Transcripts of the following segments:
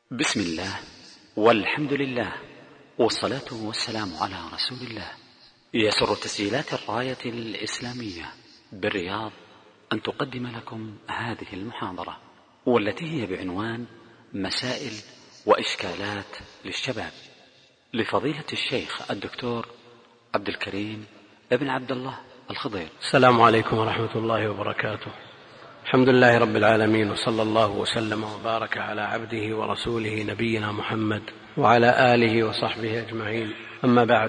بسم الله والحمد لله والصلاة والسلام على رسول الله. يسر تسجيلات الراية الإسلامية بالرياض أن تقدم لكم هذه المحاضرة، والتي هي بعنوان مسائل وإشكالات للشباب، لفضيلة الشيخ الدكتور عبد الكريم ابن عبد الله الخضير. السلام عليكم ورحمة الله وبركاته. الحمد لله رب العالمين، وصلى الله وسلم وبارك على عبده ورسوله نبينا محمد وعلى آله وصحبه أجمعين. أما بعد،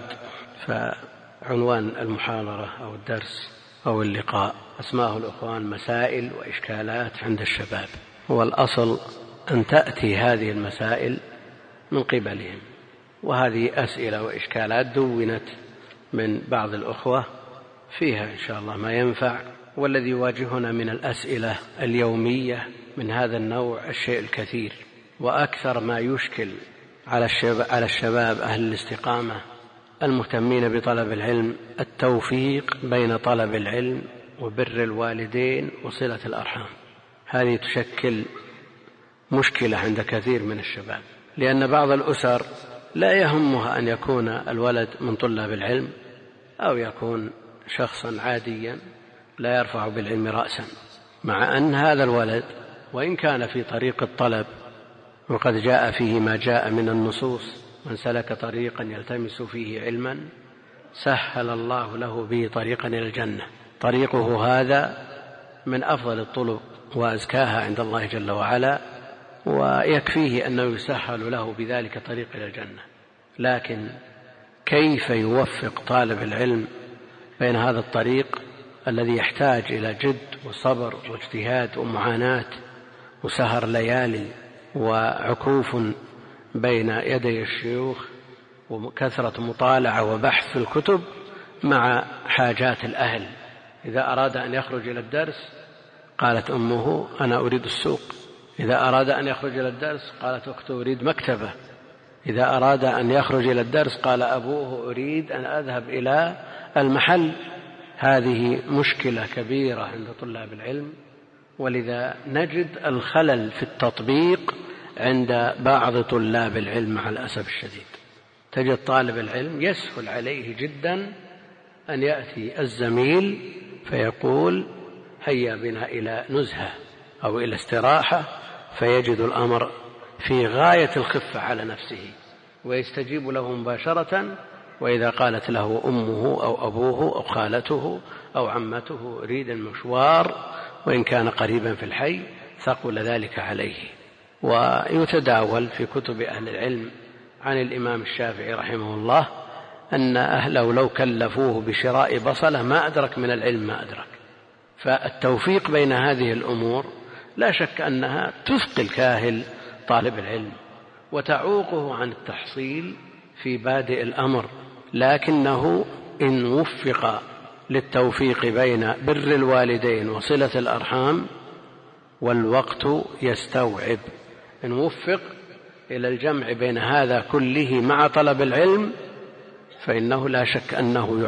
فعنوان المحاضرة أو الدرس أو اللقاء أسماه الأخوان مسائل وإشكالات عند الشباب. والأصل أن تأتي هذه المسائل من قبلهم، وهذه أسئلة وإشكالات دونت من بعض الأخوة فيها إن شاء الله ما ينفع. والذي يواجهنا من الأسئلة اليومية من هذا النوع الشيء الكثير، وأكثر ما يشكل على الشباب أهل الاستقامة المهتمين بطلب العلم التوفيق بين طلب العلم وبر الوالدين وصلة الأرحام. هذه تشكل مشكلة عند كثير من الشباب، لأن بعض الأسر لا يهمها أن يكون الولد من طلاب العلم أو يكون شخصا عاديا لا يرفع بالعلم رأسا، مع أن هذا الولد وإن كان في طريق الطلب وقد جاء فيه ما جاء من النصوص: من سلك طريقا يلتمس فيه علما سهل الله له به طريقا إلى الجنة. طريقه هذا من أفضل الطرق وأزكاها عند الله جل وعلا، ويكفيه أنه يسهل له بذلك طريق إلى الجنة. لكن كيف يوفق طالب العلم بين هذا الطريق الذي يحتاج إلى جد وصبر واجتهاد ومعاناة وسهر ليالي وعكوف بين يدي الشيوخ وكثرة مطالعة وبحث في الكتب، مع حاجات الأهل؟ إذا أراد أن يخرج إلى الدرس قالت أمه: أنا أريد السوق. إذا أراد أن يخرج إلى الدرس قالت أخته: أريد مكتبة. إذا أراد أن يخرج إلى الدرس قال أبوه: أريد أن أذهب إلى المحل. هذه مشكلة كبيرة عند طلاب العلم، ولذا نجد الخلل في التطبيق عند بعض طلاب العلم مع الأسف الشديد. تجد طالب العلم يسهل عليه جدا أن يأتي الزميل فيقول: هيا بنا إلى نزهة أو إلى استراحة، فيجد الأمر في غاية الخفة على نفسه ويستجيب له مباشرة. وإذا قالت له أمه أو أبوه أو خالته أو عمته: أريد المشوار، وإن كان قريبا في الحي، ثقل ذلك عليه. ويتداول في كتب أهل العلم عن الإمام الشافعي رحمه الله أن أهله لو كلفوه بشراء بصلة ما أدرك من العلم ما أدرك. فالتوفيق بين هذه الأمور لا شك أنها تثقل كاهل طالب العلم وتعوقه عن التحصيل في بادئ الأمر، لكنه إن وفق للتوفيق بين بر الوالدين وصلة الأرحام والوقت يستوعب، إن وفق إلى الجمع بين هذا كله مع طلب العلم فإنه لا شك أنه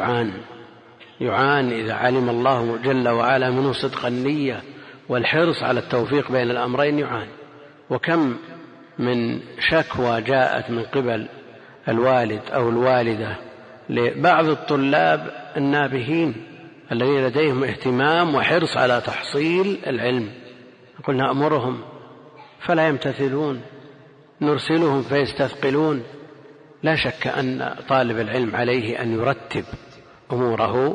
يعان إذا علم الله جل وعلا منه صدق النية والحرص على التوفيق بين الأمرين يعان. وكم من شكوى جاءت من قبل الوالد أو الوالدة لبعض الطلاب النابهين الذين لديهم اهتمام وحرص على تحصيل العلم، قلنا أمرهم فلا يمتثلون، نرسلهم فيستثقلون. لا شك أن طالب العلم عليه أن يرتب أموره،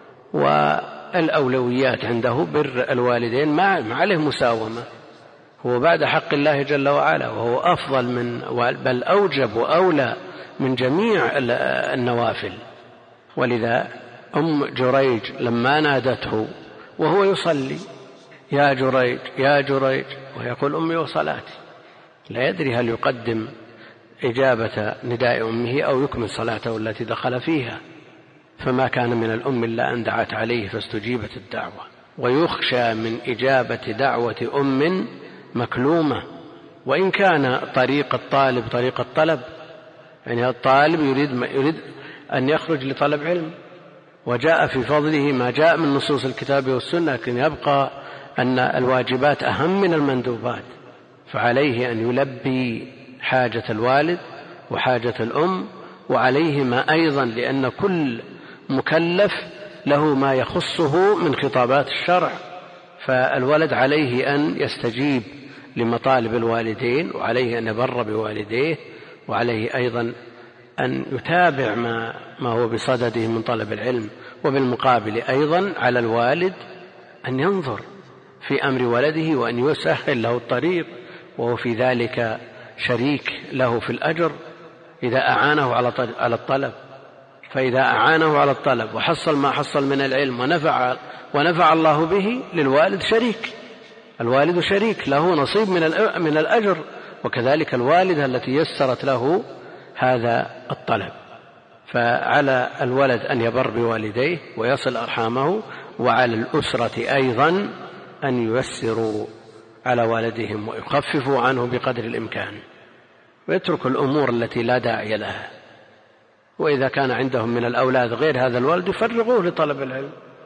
والأولويات عنده بر الوالدين ما عليه مساومة، هو بعد حق الله جل وعلا، وهو أفضل من بل أوجب وأولى من جميع النوافل. ولذا أم جريج لما نادته وهو يصلي: يا جريج يا جريج، ويقول: أمي وصلاتي، لا يدري هل يقدم إجابة نداء أمه أو يكمل صلاته التي دخل فيها. فما كان من الأم إلا أن دعت عليه فاستجيبت الدعوة. ويخشى من إجابة دعوة أم مكلومة، وإن كان طريق الطالب طريق الطلب، يعني الطالب يريد أن يخرج لطلب علم، وجاء في فضله ما جاء من نصوص الكتاب والسنة، لكن يبقى أن الواجبات أهم من المندوبات، فعليه أن يلبي حاجة الوالد وحاجة الأم، وعليهما أيضا لأن كل مكلف له ما يخصه من خطابات الشرع، فالولد عليه أن يستجيب لمطالب الوالدين، وعليه أن يبر بوالديه، وعليه أيضا أن يتابع ما هو بصدده من طلب العلم. وبالمقابل أيضا على الوالد أن ينظر في أمر ولده وأن يسهل له الطريق، وهو في ذلك شريك له في الأجر إذا أعانه على الطلب. فإذا أعانه على الطلب وحصل ما حصل من العلم ونفع الله به، للوالد شريك، الوالد شريك له نصيب من الأجر، وكذلك الوالدة التي يسرت له هذا الطلب. فعلى الولد أن يبر بوالديه ويصل أرحامه، وعلى الأسرة أيضا أن ييسروا على والدهم ويخففوا عنه بقدر الإمكان، ويترك الأمور التي لا داعي لها. وإذا كان عندهم من الأولاد غير هذا الولد يفرغوه لطلب العلم،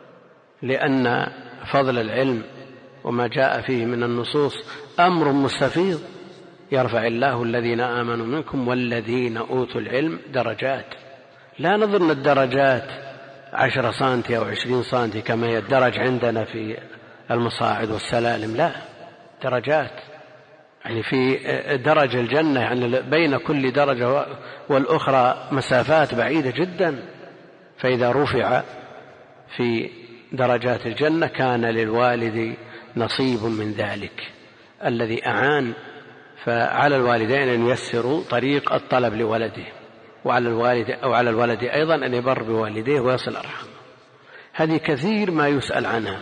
لأن فضل العلم وما جاء فيه من النصوص أمر مستفيض، يرفع الله الذين آمنوا منكم والذين أوتوا العلم درجات. لا نظن الدرجات 10 سنتي أو 20 سنتي كما يدرج عندنا في المصاعد والسلالم، لا، درجات، يعني في درجة الجنة يعني بين كل درجة والأخرى مسافات بعيدة جدا. فإذا رفع في درجات الجنة كان للوالد نصيب من ذلك الذي أعان. فعلى الوالدين أن ييسروا طريق الطلب لولده، وعلى الولد أيضا أن يبر بوالديه ويصل أرحامه. هذه كثير ما يسأل عنها،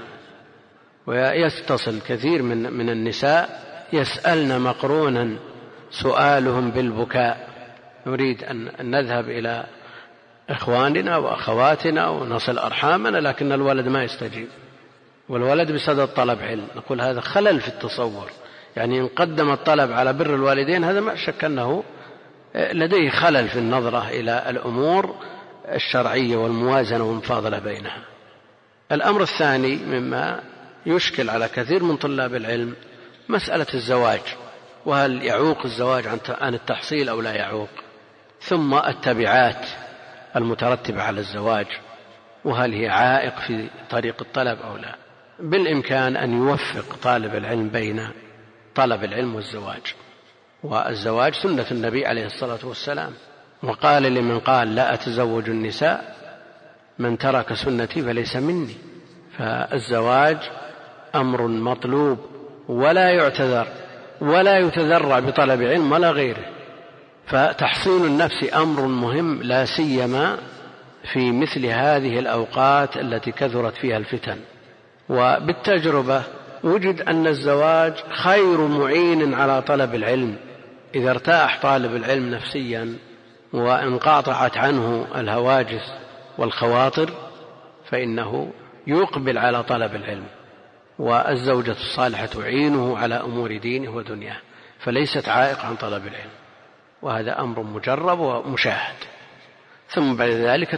ويتصل كثير من النساء يسألن مقرونا سؤالهم بالبكاء، نريد أن نذهب إلى إخواننا وأخواتنا ونصل أرحامنا، لكن الولد ما يستجيب، والولد بصدد طلب علم. نقول هذا خلل في التصور، يعني إن قدم الطلب على بر الوالدين هذا ما شك أنه لديه خلل في النظرة إلى الأمور الشرعية والموازنة والمفاضلة بينها. الأمر الثاني مما يشكل على كثير من طلاب العلم مسألة الزواج، وهل يعوق الزواج عن التحصيل أو لا يعوق، ثم التبعات المترتبة على الزواج، وهل هي عائق في طريق الطلب أو لا. بالإمكان أن يوفق طالب العلم بين طلب العلم والزواج، والزواج سنة النبي عليه الصلاة والسلام، وقال لمن قال لا أتزوج النساء من ترك سنتي فليس مني. فالزواج أمر مطلوب ولا يعتذر ولا يتذرع بطلب علم ولا غيره. فتحصين النفس أمر مهم، لا سيما في مثل هذه الأوقات التي كثرت فيها الفتن. وبالتجربة وجد أن الزواج خير معين على طلب العلم. إذا ارتاح طالب العلم نفسيا وانقطعت عنه الهواجس والخواطر فإنه يقبل على طلب العلم، والزوجة الصالحة تعينه على أمور دينه ودنياه، فليست عائق عن طلب العلم، وهذا أمر مجرب ومشاهد. ثم بعد ذلك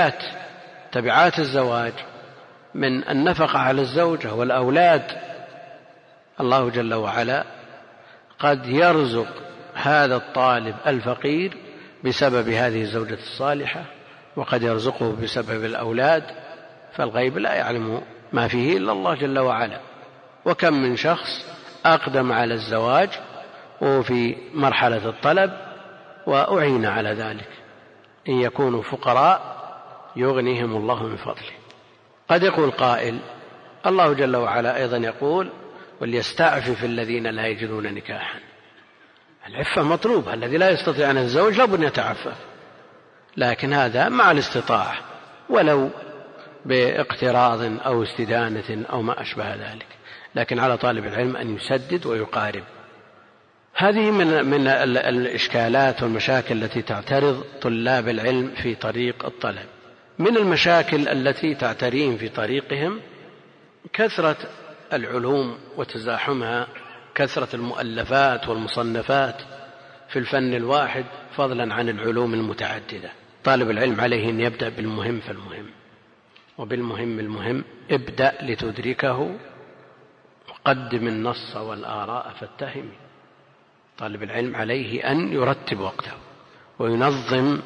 تبعات الزواج من النفقة على الزوجة والأولاد. الله جل وعلا قد يرزق هذا الطالب الفقير بسبب هذه الزوجة الصالحة، وقد يرزقه بسبب الأولاد، فالغيب لا يعلم ما فيه إلا الله جل وعلا. وكم من شخص أقدم على الزواج وفي مرحلة الطلب وأعين على ذلك، إن يكونوا فقراء يغنيهم الله من فضله. قد يقول قائل الله جل وعلا أيضا يقول وليستعفف الذين لا يجدون نكاحا. العفة مطلوبة، الذي لا يستطيع أن يتزوج لابد أن يتعفف، لكن هذا مع الاستطاعة ولو باقتراض أو استدانة أو ما أشبه ذلك، لكن على طالب العلم أن يسدد ويقارب. هذه من الإشكالات والمشاكل التي تعترض طلاب العلم في طريق الطلب. من المشاكل التي تعتريهم في طريقهم كثرة العلوم وتزاحمها، كثرة المؤلفات والمصنفات في الفن الواحد فضلا عن العلوم المتعددة. طالب العلم عليه أن يبدأ بالمهم فالمهم، وبالمهم المهم ابدأ لتدركه، وقدم النص والآراء فاتهم. طالب العلم عليه أن يرتب وقته وينظم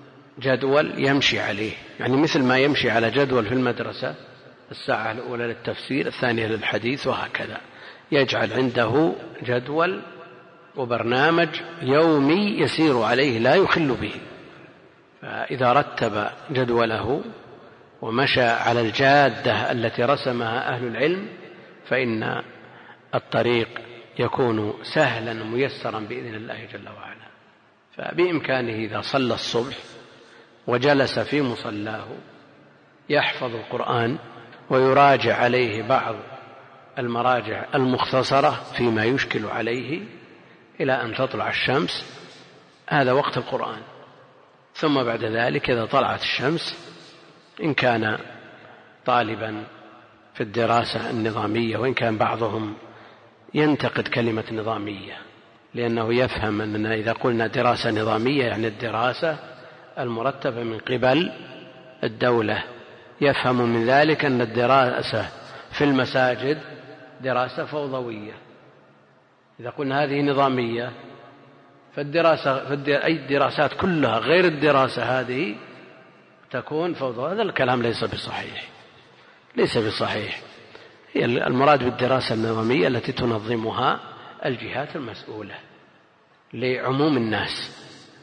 جدول يمشي عليه، يعني مثل ما يمشي على جدول في المدرسة، الساعة الأولى للتفسير، الثانية للحديث، وهكذا يجعل عنده جدول وبرنامج يومي يسير عليه لا يخل به. فإذا رتب جدوله ومشى على الجادة التي رسمها أهل العلم فإن الطريق يكون سهلا ميسرا بإذن الله جل وعلا. فبإمكانه إذا صلى الصبح وجلس في مصلاه يحفظ القرآن ويراجع عليه بعض المراجع المختصرة فيما يشكل عليه إلى أن تطلع الشمس، هذا وقت القرآن. ثم بعد ذلك إذا طلعت الشمس إن كان طالبا في الدراسة النظامية، وإن كان بعضهم ينتقد كلمة نظامية لأنه يفهم أننا إذا قلنا دراسة نظامية يعني الدراسة المرتبة من قبل الدولة، يفهم من ذلك أن الدراسة في المساجد دراسة فوضوية. إذا قلنا هذه نظامية فالدراسة أي الدراسات كلها غير الدراسة هذه تكون فوضى. هذا الكلام ليس بصحيح، ليس بصحيح. هي المراد بالدراسة النظامية التي تنظمها الجهات المسؤولة لعموم الناس.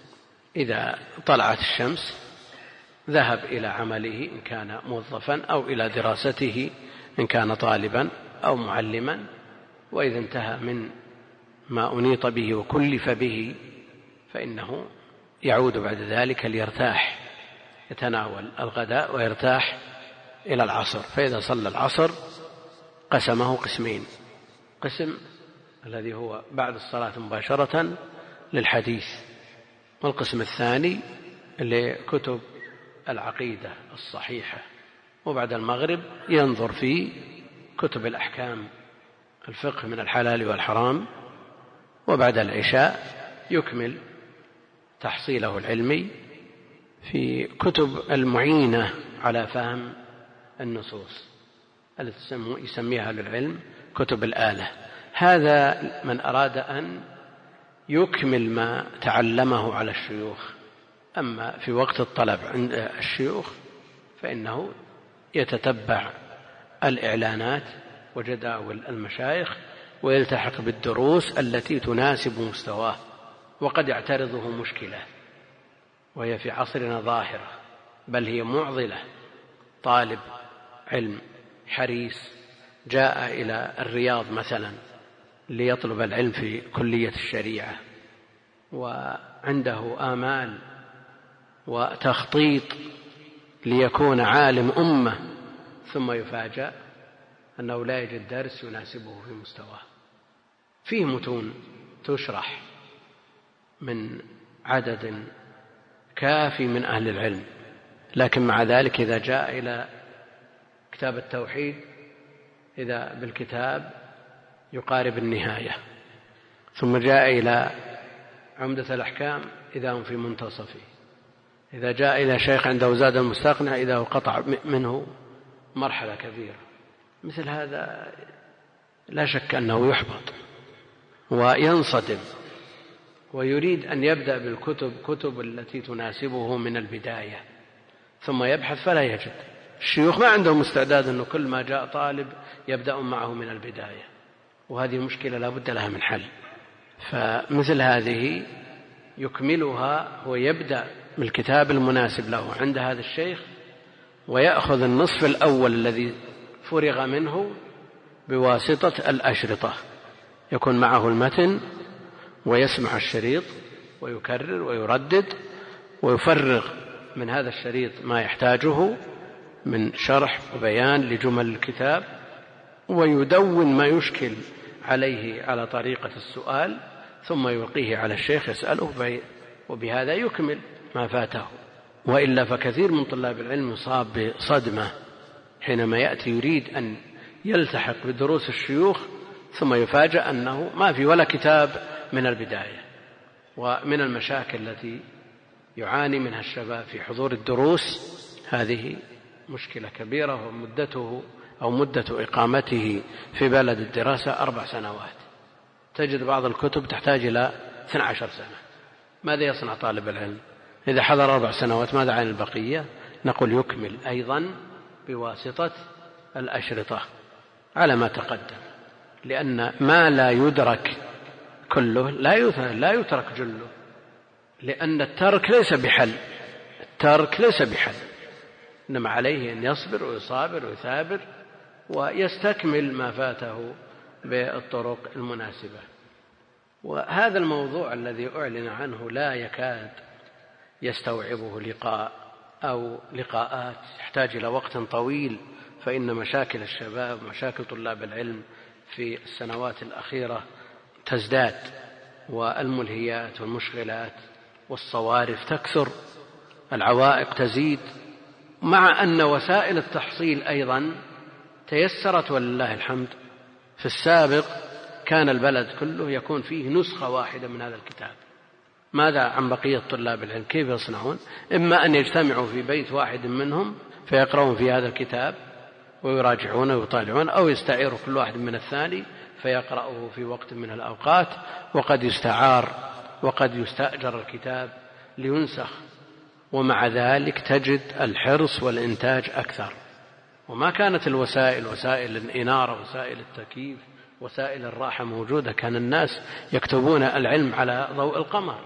إذا طلعت الشمس ذهب إلى عمله إن كان موظفا، أو إلى دراسته إن كان طالبا أو معلما، وإذا انتهى من ما أنيط به وكلف به فإنه يعود بعد ذلك ليرتاح، يتناول الغداء ويرتاح إلى العصر. فإذا صلى العصر قسمه قسمين: قسم الذي هو بعد الصلاة مباشرة للحديث، والقسم الثاني لكتب العقيدة الصحيحة، وبعد المغرب ينظر في كتب الأحكام، الفقه من الحلال والحرام، وبعد العشاء يكمل تحصيله العلمي في كتب المعينة على فهم النصوص التي يسميها للعلم كتب الآلة. هذا من أراد أن يكمل ما تعلمه على الشيوخ. أما في وقت الطلب عند الشيوخ فإنه يتتبع الإعلانات وجداول المشايخ ويلتحق بالدروس التي تناسب مستواه. وقد يعترضه مشكلة وهي في عصرنا ظاهرة، بل هي معضلة. طالب علم حريص جاء إلى الرياض مثلا ليطلب العلم في كلية الشريعة، وعنده آمال وتخطيط ليكون عالم أمة، ثم يفاجأ أنه لا يجد درس يناسبه في مستواه. فيه متون تشرح من عدد كافي من أهل العلم، لكن مع ذلك إذا جاء إلى كتاب التوحيد إذا بالكتاب يقارب النهاية، ثم جاء إلى عمدة الأحكام إذا هم في منتصفه، إذا جاء إلى شيخ عنده زاد المستقنع إذا هو قطع منه مرحلة كبيرة. مثل هذا لا شك أنه يحبط وينصدم، ويريد أن يبدأ بالكتب التي تناسبه من البداية، ثم يبحث فلا يجد. الشيوخ ما عندهم استعداد أنه كل ما جاء طالب يبدأ معه من البداية، وهذه مشكلة لا بد لها من حل. فمثل هذه يكملها ويبدأ بالكتاب المناسب له عند هذا الشيخ، ويأخذ النصف الأول الذي فرغ منه بواسطة الأشرطة، يكون معه المتن ويسمع الشريط ويكرر ويردد ويفرغ من هذا الشريط ما يحتاجه من شرح وبيان لجمل الكتاب، ويدون ما يشكل عليه على طريقة السؤال، ثم يلقيه على الشيخ يسأله، وبهذا يكمل ما فاته. وإلا فكثير من طلاب العلم يصاب بصدمة حينما يأتي يريد أن يلتحق بدروس الشيوخ ثم يفاجأ أنه ما في ولا كتاب من البداية. ومن المشاكل التي يعاني منها الشباب في حضور الدروس هذه مشكلة كبيرة، ومدته أو مدة إقامته في بلد الدراسة 4 سنوات، تجد بعض الكتب تحتاج إلى 12 سنة. ماذا يصنع طالب العلم إذا حضر 4 سنوات؟ ماذا عن البقية؟ نقول يكمل أيضا بواسطة الأشرطة على ما تقدم، لأن ما لا يدرك كله لا يترك جله، لأن الترك ليس بحل، إنما عليه أن يصبر ويصابر ويثابر ويستكمل ما فاته بالطرق المناسبة. وهذا الموضوع الذي أعلن عنه لا يكاد يستوعبه لقاء أو لقاءات، يحتاج إلى وقت طويل، فإن مشاكل الشباب ومشاكل طلاب العلم في السنوات الأخيرة تزداد، والملهيات والمشغلات والصوارف تكثر، العوائق تزيد، مع أن وسائل التحصيل أيضا تيسرت ولله الحمد. في السابق كان البلد كله يكون فيه نسخة واحدة من هذا الكتاب. ماذا عن بقية طلاب العلم؟ كيف يصنعون؟ إما أن يجتمعوا في بيت واحد منهم فيقرؤون في هذا الكتاب ويراجعون ويطالعون، أو يستعيروا كل واحد من الثاني فيقرأه في وقت من الأوقات، وقد يستعار وقد يستأجر الكتاب لينسخ. ومع ذلك تجد الحرص والإنتاج أكثر. وما كانت الوسائل، وسائل الإنارة، وسائل التكييف، وسائل الراحة موجودة، كان الناس يكتبون العلم على ضوء القمر،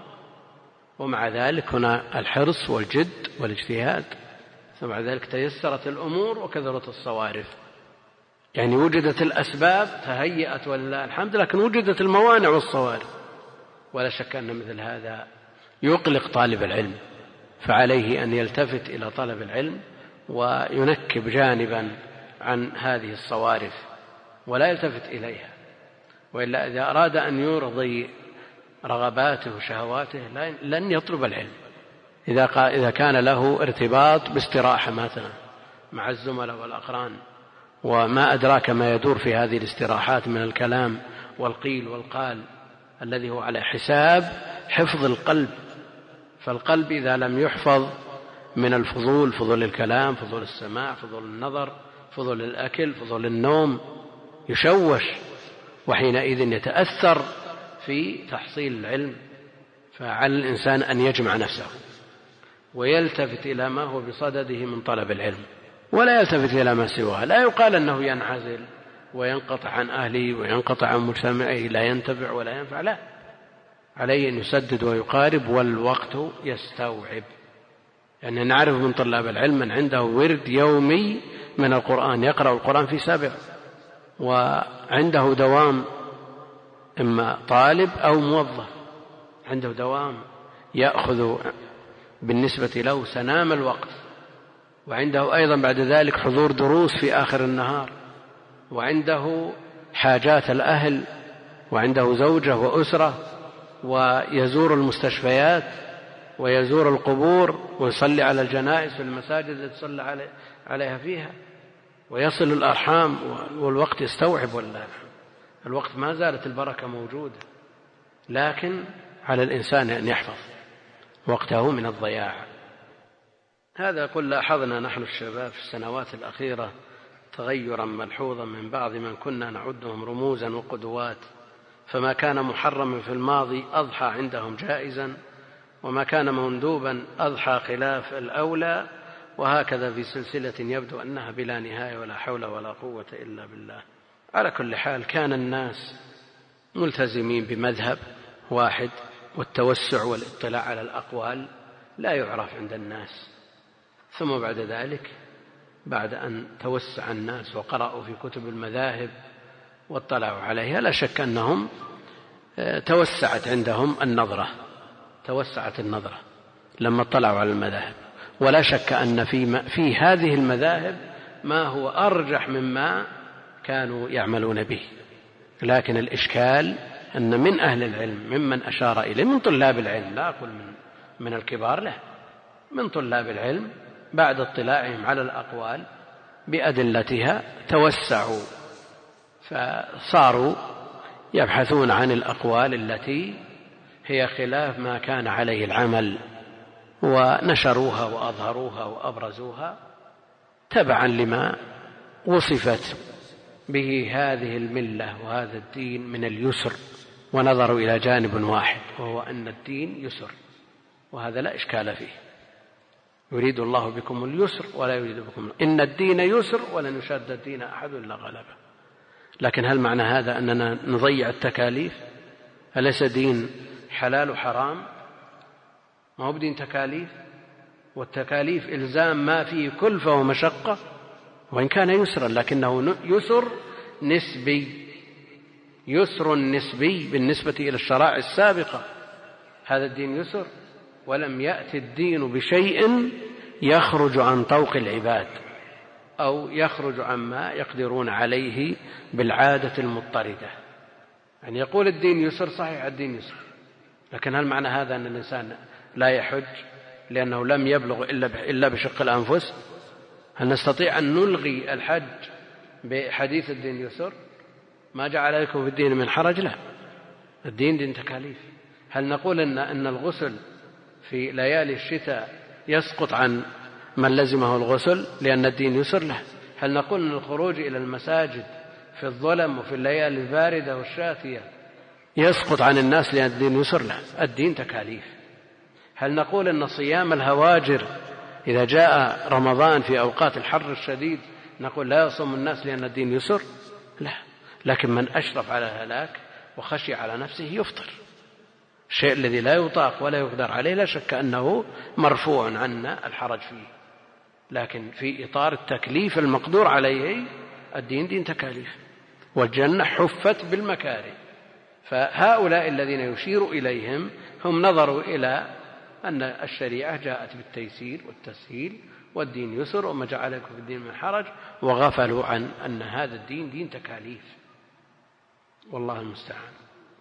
ومع ذلك هنا الحرص والجد والاجتهاد، ومع ذلك تيسرت الأمور وكثرت الصوارف. يعني وجدت الأسباب تهيأت ولله الحمد، لكن وجدت الموانع والصوارف. ولا شك أن مثل هذا يقلق طالب العلم، فعليه أن يلتفت إلى طلب العلم وينكب جانبا عن هذه الصوارف ولا يلتفت إليها، وإلا إذا أراد أن يرضي رغباته وشهواته لن يطلب العلم. إذا كان له ارتباط باستراحة مثلا مع الزملاء والأقران، وما أدراك ما يدور في هذه الاستراحات من الكلام والقيل والقال الذي هو على حساب حفظ القلب. فالقلب إذا لم يحفظ من الفضول، فضول الكلام، فضول السماع، فضول النظر، فضول الأكل، فضول النوم، يشوش، وحينئذ يتأثر في تحصيل العلم. فعلى الإنسان أن يجمع نفسه ويلتفت إلى ما هو بصدده من طلب العلم، ولا يلتفت إلى ما سواه. لا يقال أنه ينعزل وينقطع عن أهله وينقطع عن مجتمعه، لا ينتفع ولا ينفع، لا، عليه أن يسدد ويقارب والوقت يستوعب. يعني نعرف من طلاب العلم من عنده ورد يومي من القرآن، يقرأ القرآن في 7، وعنده دوام، إما طالب أو موظف، عنده دوام يأخذ بالنسبة له سنام الوقت، وعنده أيضا بعد ذلك حضور دروس في آخر النهار، وعنده حاجات الأهل، وعنده زوجة وأسرة، ويزور المستشفيات ويزور القبور ويصلي على الجنائز في المساجد التي تصلى عليها فيها، ويصل الأرحام، والوقت يستوعب. والله الوقت ما زالت البركة موجودة، لكن على الإنسان أن يحفظ وقته من الضياع. هذا قل لاحظنا نحن الشباب في السنوات الأخيرة تغيرا ملحوظا من بعض من كنا نعدهم رموزا وقدوات، فما كان محرما في الماضي أضحى عندهم جائزا، وما كان مندوبا أضحى خلاف الأولى، وهكذا في سلسلة يبدو أنها بلا نهاية، ولا حول ولا قوة إلا بالله. على كل حال كان الناس ملتزمين بمذهب واحد، والتوسع والاطلاع على الأقوال لا يعرف عند الناس. ثم بعد ذلك بعد أن توسع الناس وقرأوا في كتب المذاهب واطلعوا عليها، لا شك أنهم توسعت عندهم النظرة، توسعت النظرة لما اطلعوا على المذاهب. ولا شك أن في هذه المذاهب ما هو أرجح مما كانوا يعملون به، لكن الإشكال أن من أهل العلم ممن أشار إليه من طلاب العلم، لا أقول من الكبار، لا، من طلاب العلم بعد اطلاعهم على الأقوال بأدلتها توسعوا، فصاروا يبحثون عن الأقوال التي هي خلاف ما كان عليه العمل، ونشروها وأظهروها وأبرزوها تبعا لما وصفت به هذه الملة وهذا الدين من اليسر ونظروا إلى جانب واحد، وهو أن الدين يسر، وهذا لا إشكال فيه. يريد الله بكم اليسر ولا يريد بكم إن الدين يسر ولن يشاد الدين أحد إلا غلبه. لكن هل معنى هذا أننا نضيع التكاليف؟ أليس دين حلال وحرام؟ ما هو بدين تكاليف، والتكاليف إلزام ما فيه كلفة ومشقة، وإن كان يسرا لكنه يسر نسبي، يسر نسبي بالنسبة إلى الشرائع السابقة. هذا الدين يسر، ولم يأتي الدين بشيء يخرج عن طوق العباد أو يخرج عما يقدرون عليه بالعادة المضطردة. يعني يقول الدين يسر، صحيح الدين يسر، لكن هل معنى هذا أن الإنسان لا يحج لأنه لم يبلغ إلا بشق الأنفس؟ هل نستطيع أن نلغي الحج بحديث الدين يسر؟ ما جعل لكم في الدين من حرج، لا، الدين دين تكاليف. هل نقول أن الغسل في ليالي الشتاء يسقط عن من لزمه الغسل لأن الدين يسر له؟ هل نقول أن الخروج إلى المساجد في الظلم وفي الليالي الباردة والشاتية يسقط عن الناس لأن الدين يسر له؟ الدين تكاليف. هل نقول أن صيام الهواجر إذا جاء رمضان في أوقات الحر الشديد نقول لا يصوم الناس لأن الدين يسر؟ لا، لكن من أشرف على الهلاك وخشي على نفسه يفطر. الشيء الذي لا يطاق ولا يقدر عليه لا شك أنه مرفوع عنا الحرج فيه، لكن في إطار التكليف المقدور عليه الدين دين تكاليف، والجنة حفت بالمكاره. فهؤلاء الذين يشير إليهم هم نظروا إلى أن الشريعة جاءت بالتيسير والتسهيل والدين يسر وما جعل لكم في الدين من حرج، وغفلوا عن أن هذا الدين دين تكاليف، والله المستعان.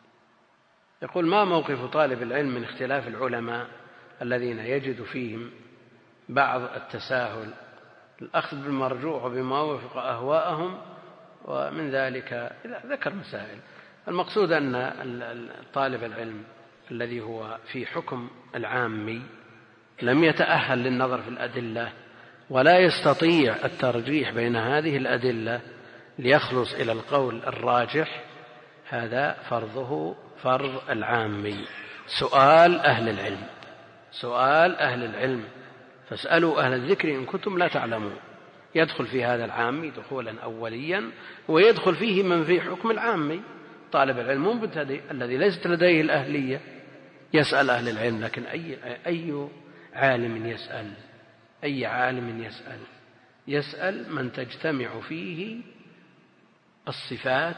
يقول: ما موقف طالب العلم من اختلاف العلماء الذين يجد فيهم بعض التساهل، الأخذ بالمرجوع وبما وفق أهواءهم، ومن ذلك ذكر مسائل. المقصود أن طالب العلم الذي هو في حكم العامي لم يتأهل للنظر في الأدلة ولا يستطيع الترجيح بين هذه الأدلة ليخلص إلى القول الراجح، هذا فرضه فرض العامي. سؤال أهل العلم فاسألوا أهل الذكر إن كنتم لا تعلمون. يدخل في هذا العامي دخولا أوليا، ويدخل فيه من في حكم العامي. طالب العلم مبتدئ الذي ليست لديه الأهلية يسأل أهل العلم، لكن أي عالم يسأل؟ أي عالم يسأل من تجتمع فيه الصفات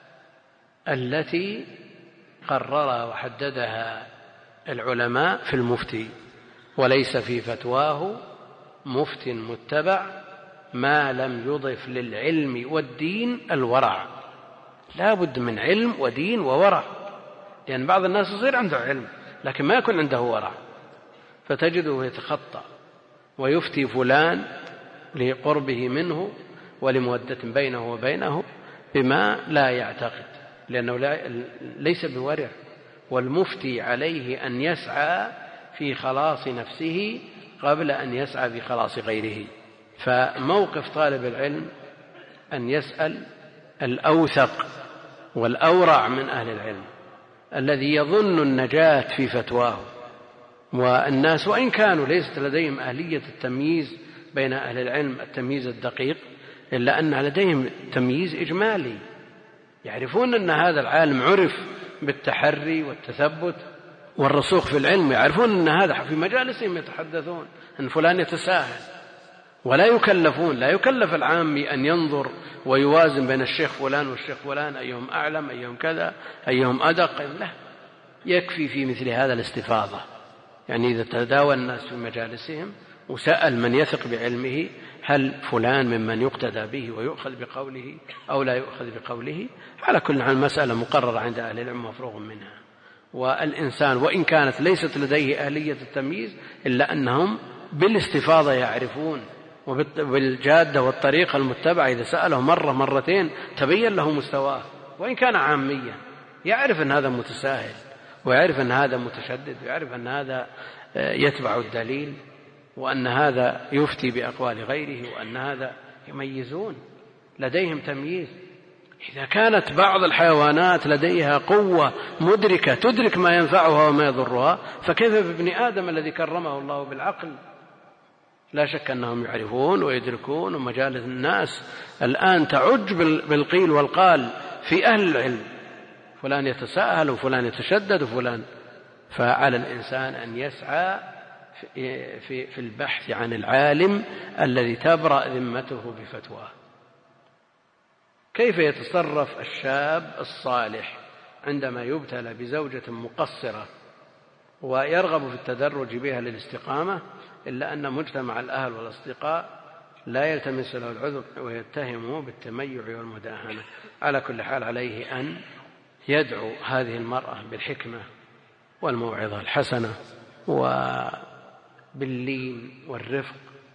التي قررها وحددها العلماء في المفتي، وليس في فتواه مفت متبع ما لم يضف للعلم والدين الورع. لا بد من علم ودين وورع، لأن بعض الناس يصير عنده علم لكن ما يكون عنده ورع، فتجده يتخطى ويفتي فلان لقربه منه ولمودة بينه وبينه بما لا يعتقد، لأنه ليس بورع. والمفتي عليه أن يسعى في خلاص نفسه قبل أن يسعى في خلاص غيره. فموقف طالب العلم أن يسأل الأوثق والأورع من أهل العلم الذي يظن النجاة في فتواه. والناس وإن كانوا ليست لديهم أهلية التمييز بين أهل العلم التمييز الدقيق، إلا أن لديهم تمييز إجمالي، يعرفون أن هذا العالم عرف بالتحري والتثبت والرسوخ في العلم، يعرفون أن هذا في مجالسهم يتحدثون أن فلان يتساهل، ولا يكلفون. لا يكلف العامي أن ينظر ويوازن بين الشيخ فلان والشيخ فلان، أيهم أعلم أيهم كذا أيهم أدق، لا، يكفي في مثل هذا الاستفاضة. يعني إذا تداول الناس في مجالسهم وسأل من يثق بعلمه هل فلان ممن يقتدى به ويؤخذ بقوله أو لا يؤخذ بقوله، على كل حال المسألة مقررة عند أهل العلم مفروغ منها. والإنسان وإن كانت ليست لديه أهلية التمييز إلا أنهم بالاستفاضة يعرفون، وبالجادة والطريقة المتبعة إذا سأله مرة مرتين تبين له مستواه، وإن كان عاميا يعرف أن هذا متساهل، ويعرف أن هذا متشدد، ويعرف أن هذا يتبع الدليل، وأن هذا يفتي بأقوال غيره، وأن هذا يميزون، لديهم تمييز. إذا كانت بعض الحيوانات لديها قوة مدركة تدرك ما ينفعها وما يضرها، فكيف بابن آدم الذي كرمه الله بالعقل؟ لا شك أنهم يعرفون ويدركون، ومجالس الناس الآن تعج بالقيل والقال في أهل العلم، فلان يتساهل وفلان يتشدد وفلان. فعلى الإنسان أن يسعى في البحث عن العالم الذي تبرأ ذمته بفتواه. كيف يتصرف الشاب الصالح عندما يبتلى بزوجة مقصرة ويرغب في التدرج بها للاستقامة، إلا أن مجتمع الأهل والأصدقاء لا يلتمس له العذر ويتهمه بالتميع والمداهنة؟ على كل حال عليه أن يدعو هذه المرأة بالحكمة والموعظة الحسنة وباللين والرفق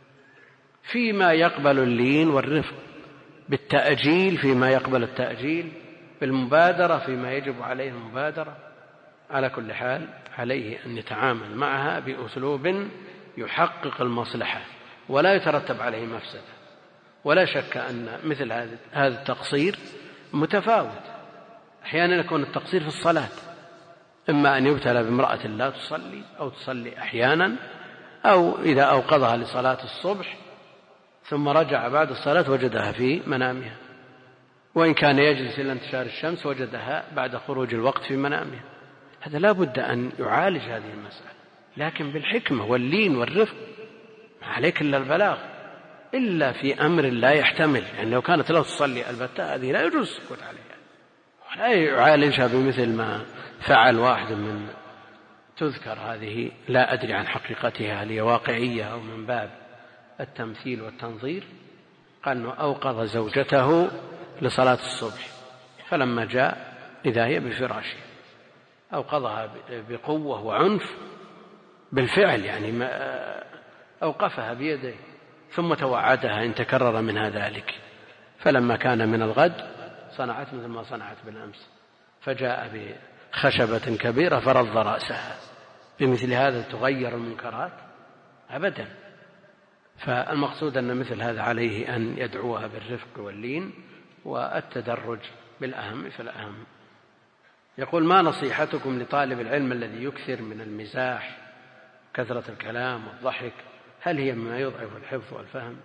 فيما يقبل اللين والرفق، بالتأجيل فيما يقبل التأجيل، بالمبادرة فيما يجب عليه المبادرة. على كل حال عليه أن يتعامل معها بأسلوب يحقق المصلحة ولا يترتب عليه مفسدة. ولا شك أن مثل هذا التقصير متفاوت، أحيانا يكون التقصير في الصلاة، إما أن يبتلى بامرأة لا تصلي أو تصلي أحيانا، أو إذا أوقظها لصلاة الصبح ثم رجع بعد الصلاة وجدها في منامها، وإن كان يجلس إلى انتشار الشمس وجدها بعد خروج الوقت في منامها. هذا لا بد أن يعالج هذه المسألة، لكن بالحكمة واللين والرفق، ما عليك إلا البلاغ، إلا في أمر لا يحتمل. يعني لو كانت لا تصلي البتة هذه لا يجوز السكوت عليها، ولا يعالجها بمثل ما فعل واحد من تذكر هذه لا أدري عن حقيقتها هل هي واقعية أو من باب التمثيل والتنظير. قال أنه أوقظ زوجته لصلاة الصبح، فلما جاء إذا هي بفراشه أوقظها بقوة وعنف بالفعل، يعني أوقفها بيديه ثم توعدها إن تكرر منها ذلك. فلما كان من الغد صنعت مثل ما صنعت بالأمس، فجاء بخشبة كبيرة فرض رأسها. بمثل هذا تغير المنكرات أبدا. فالمقصود أن مثل هذا عليه أن يدعوها بالرفق واللين والتدرج بالأهم فالأهم. يقول: ما نصيحتكم لطالب العلم الذي يكثر من المزاح كثرة الكلام والضحك؟ هل هي مما يضعف الحفظ والفهم؟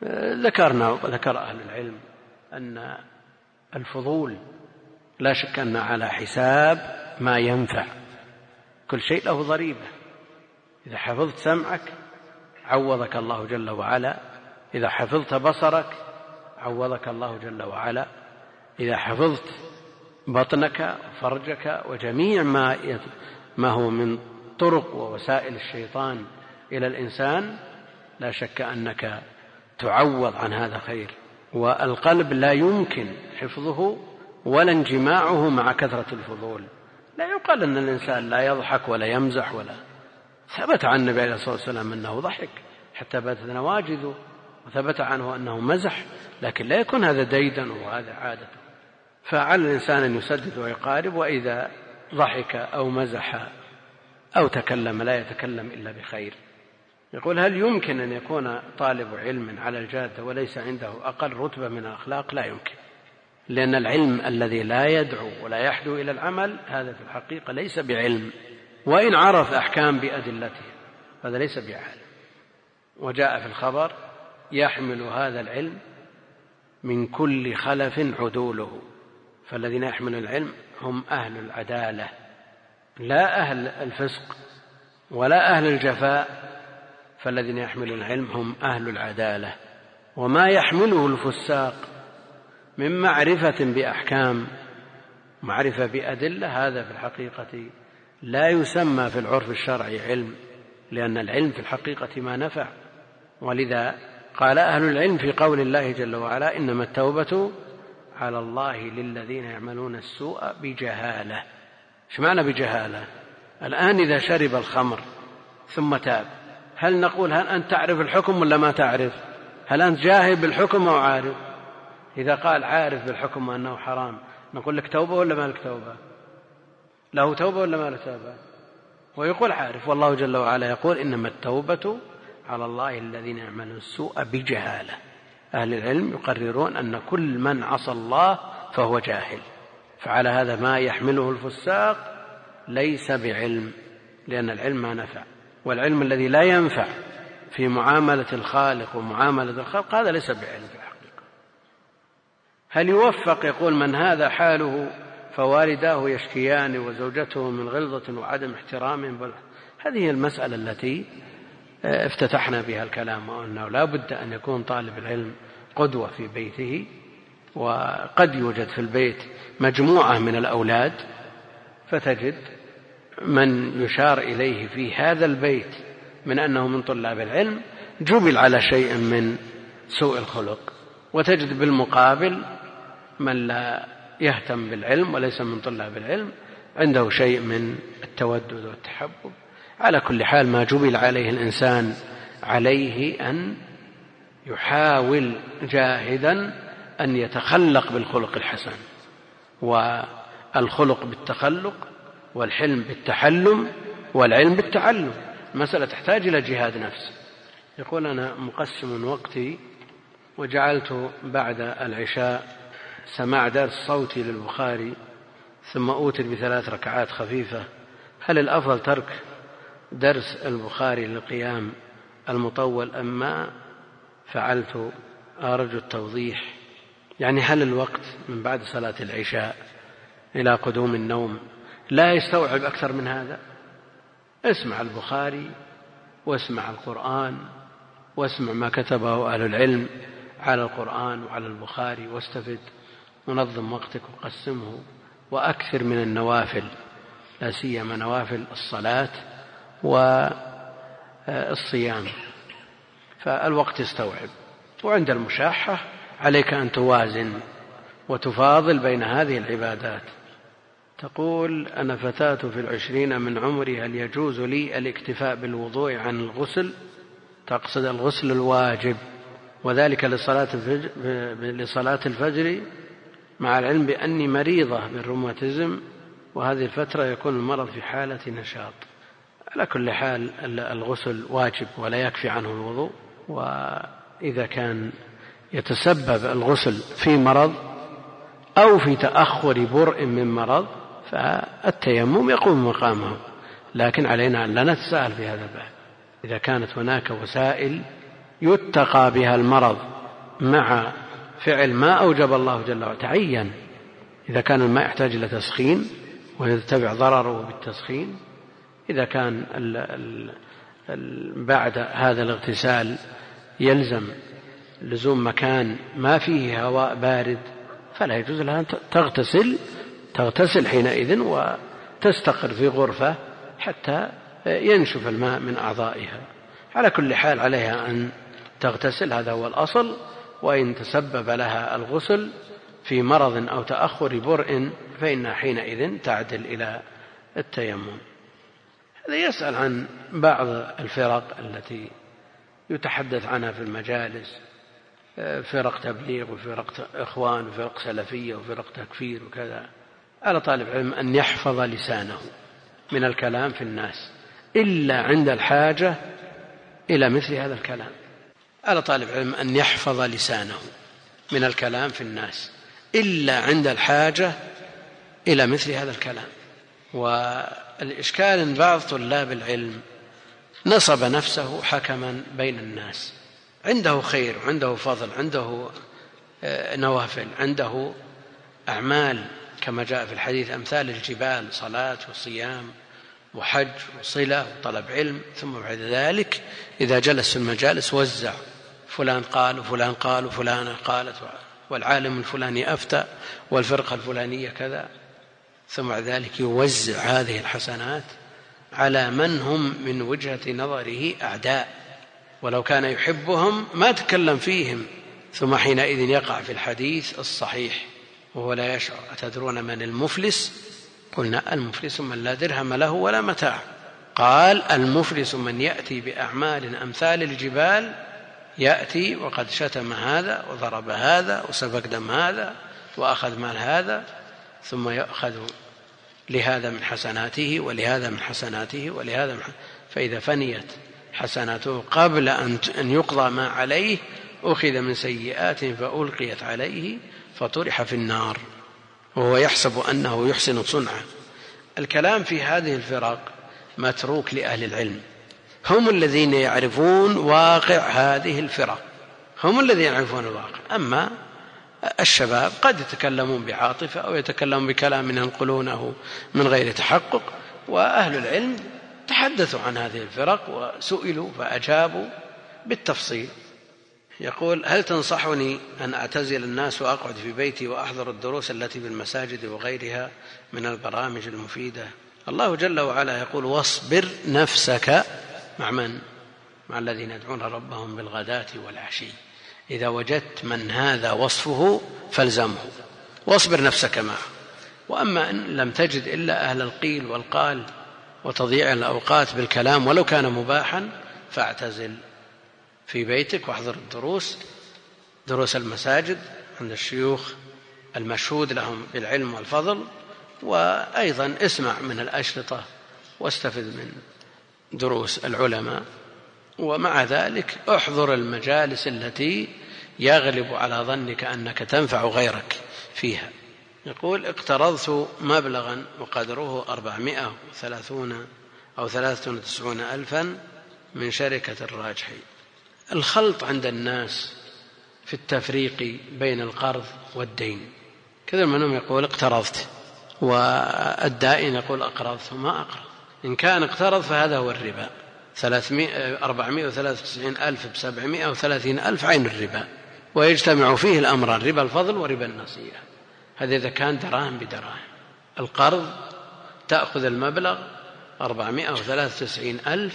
ذكر أهل العلم أن الفضول لا شك أن على حساب ما ينفع، كل شيء له ضريبة. إذا حفظت سمعك عوضك الله جل وعلا، إذا حفظت بصرك عوضك الله جل وعلا، إذا حفظت بطنك وفرجك وجميع ما هو من طرق ووسائل الشيطان إلى الإنسان، لا شك أنك تعوض عن هذا خير. والقلب لا يمكن حفظه ولا انجماعه مع كثرة الفضول. لا يقال أن الإنسان لا يضحك ولا يمزح، ولا ثبت عن النبي عليه الصلاة والسلام أنه ضحك حتى باتت نواجذه، وثبت عنه أنه مزح، لكن لا يكون هذا ديدا وهذا عادة. فعلى الإنسان أن يسدد ويقارب، وإذا ضحك أو مزح أو تكلم لا يتكلم إلا بخير. يقول: هل يمكن أن يكون طالب علم على الجادة وليس عنده أقل رتبة من الأخلاق؟ لا يمكن، لأن العلم الذي لا يدعو ولا يحدو إلى العمل هذا في الحقيقة ليس بعلم، وإن عرف أحكام بأدلته هذا ليس بعالم. وجاء في الخبر: يحمل هذا العلم من كل خلف عدوله. فالذين يحملون العلم هم أهل العدالة، لا أهل الفسق ولا أهل الجفاء. فالذين يحملون العلم هم أهل العدالة. وما يحمله الفساق من معرفة بأحكام، معرفة بأدلة، هذا في الحقيقة لا يسمى في العرف الشرعي علم، لأن العلم في الحقيقة ما نفع. ولذا قال أهل العلم في قول الله جل وعلا: إنما التوبة على الله للذين يعملون السوء بجهالة. ايش معنى بجهالة؟ الآن إذا شرب الخمر ثم تاب، هل نقول هل أنت تعرف الحكم ولا ما تعرف؟ هل أنت جاهل بالحكم أو عارف؟ إذا قال عارف بالحكم وأنه حرام، نقول لك توبة ولا ما لك توبة؟ له توبة ولا ما له توبة؟ ويقول عارف. والله جل وعلا يقول: إنما التوبة على الله الذين يعملون السوء بجهالة. أهل العلم يقررون أن كل من عصى الله فهو جاهل. فعلى هذا ما يحمله الفساق ليس بعلم، لأن العلم ما نفع، والعلم الذي لا ينفع في معاملة الخالق ومعاملة الخلق هذا ليس بعلم في الحقيقة. هل يوفق يقول من هذا حاله فوالداه يشكيان وزوجته من غلظة وعدم احترام؟ هذه المسألة التي افتتحنا بها الكلام، وأنه لا بد أن يكون طالب العلم قدوة في بيته. وقد يوجد في البيت مجموعة من الأولاد فتجد من يشار إليه في هذا البيت من أنه من طلاب العلم جبل على شيء من سوء الخلق، وتجد بالمقابل من لا يهتم بالعلم وليس من طلاب العلم عنده شيء من التودد والتحبب. على كل حال ما جبل عليه الإنسان عليه أن يحاول جاهدا أن يتخلق بالخلق الحسن، والخلق بالتخلق، والحلم بالتحلم، والعلم بالتعلم. المسألة تحتاج إلى جهاد نفس. يقول أنا مقسم وقتي وجعلت بعد العشاء سماع درس صوتي للبخاري ثم أوتر ب3 ركعات خفيفة، هل الأفضل ترك درس البخاري للقيام المطول أم ما فعلت؟ أرجو التوضيح. يعني هل الوقت من بعد صلاة العشاء إلى قدوم النوم لا يستوعب أكثر من هذا؟ اسمع البخاري واسمع القرآن واسمع ما كتبه أهل العلم على القرآن وعلى البخاري واستفد، ونظم وقتك وقسمه، وأكثر من النوافل، لا سيما نوافل الصلاة والصيام، فالوقت يستوعب. وعند المشاحة عليك أن توازن وتفاضل بين هذه العبادات. تقول أنا فتاة في 20 من عمري، هل يجوز لي الاكتفاء بالوضوء عن الغسل؟ تقصد الغسل الواجب، وذلك لصلاة الفجر، مع العلم بأني مريضة بالروماتيزم وهذه الفترة يكون المرض في حالة نشاط. على كل حال الغسل واجب ولا يكفي عنه الوضوء، وإذا كان يتسبب الغسل في مرض أو في تأخر برء من مرض فالتيمم يقوم مقامه، لكن علينا أن لا نتساهل في هذا الباب. إذا كانت هناك وسائل يتقى بها المرض مع فعل ما أوجب الله جل وعلا تعين، إذا كان الماء يحتاج إلى تسخين ويتبع ضرره بالتسخين، إذا كان بعد هذا الاغتسال يلزم لزوم مكان ما فيه هواء بارد فلا يجوز لها أن تغتسل حينئذ وتستقر في غرفة حتى ينشف الماء من أعضائها. على كل حال عليها أن تغتسل، هذا هو الأصل. وإن تسبب لها الغسل في مرض أو تأخر برء فإنها حينئذ تعدل إلى التيمم. هذا يسأل عن بعض الفرق التي يتحدث عنها في المجالس، فرق تبليغ وفرق إخوان وفرق سلفية وفرق تكفير وكذا. على طالب علم أن يحفظ لسانه من الكلام في الناس إلا عند الحاجة إلى مثل هذا الكلام. على طالب علم أن يحفظ لسانه من الكلام في الناس إلا عند الحاجة إلى مثل هذا الكلام. والإشكال أن بعض طلاب العلم نصب نفسه حكما بين الناس، عنده خير، عنده فضل، عنده نوافل، عنده أعمال كما جاء في الحديث أمثال الجبال، صلاة وصيام وحج وصلة وطلب علم. ثم بعد ذلك إذا جلس في المجالس وزع، فلان قال وفلان قال وفلانة قالت والعالم الفلاني أفتى والفرقة الفلانية كذا. ثم بعد ذلك يوزع هذه الحسنات على من هم من وجهة نظره أعداء، ولو كان يحبهم ما تكلم فيهم. ثم حينئذ يقع في الحديث الصحيح وهو لا يشعر. أتدرون من المفلس؟ قلنا المفلس من لا درهم له ولا متاع. قال المفلس من يأتي بأعمال أمثال الجبال، يأتي وقد شتم هذا وضرب هذا وسفك دم هذا وأخذ مال هذا، ثم يأخذ لهذا من حسناته ولهذا من حسناته ولهذا من فإذا فنيت حسناته قبل أن يقضى ما عليه أخذ من سيئات فألقيت عليه فطرح في النار. وهو يحسب أنه يحسن صنعا. الكلام في هذه الفرق متروك لأهل العلم، هم الذين يعرفون واقع هذه الفرق، هم الذين يعرفون الواقع. أما الشباب قد يتكلمون بعاطفة أو يتكلمون بكلام ينقلونه من غير تحقق، وأهل العلم تحدثوا عن هذه الفرق وسئلوا فأجابوا بالتفصيل. يقول: هل تنصحني أن أعتزل الناس وأقعد في بيتي وأحضر الدروس التي بالمساجد وغيرها من البرامج المفيدة؟ الله جل وعلا يقول: واصبر نفسك مع من؟ مع الذين يدعون ربهم بالغداة والعشي. إذا وجدت من هذا وصفه فالزمه واصبر نفسك معه. وأما إن لم تجد إلا أهل القيل والقال وتضييع الأوقات بالكلام ولو كان مباحا فاعتزل في بيتك واحضر دروس المساجد عند الشيوخ المشهود لهم بالعلم والفضل، وأيضا اسمع من الأشرطة واستفد من دروس العلماء، ومع ذلك احضر المجالس التي يغلب على ظنك أنك تنفع غيرك فيها. يقول: اقترضت مبلغا وقدره 430 أو 93 ألفا من شركة الراجحي. الخلط عند الناس في التفريق بين القرض والدين، كثير منهم يقول اقترضت، والدائن يقول أقرضت وما أقرض. إن كان اقترض فهذا هو الربا. 493 ألف ب730 ألف عين الربا، ويجتمع فيه الأمران: ربا الفضل وربا النسيئة. هذا إذا كان دراهم بدراهم. القرض تأخذ المبلغ 493 ألف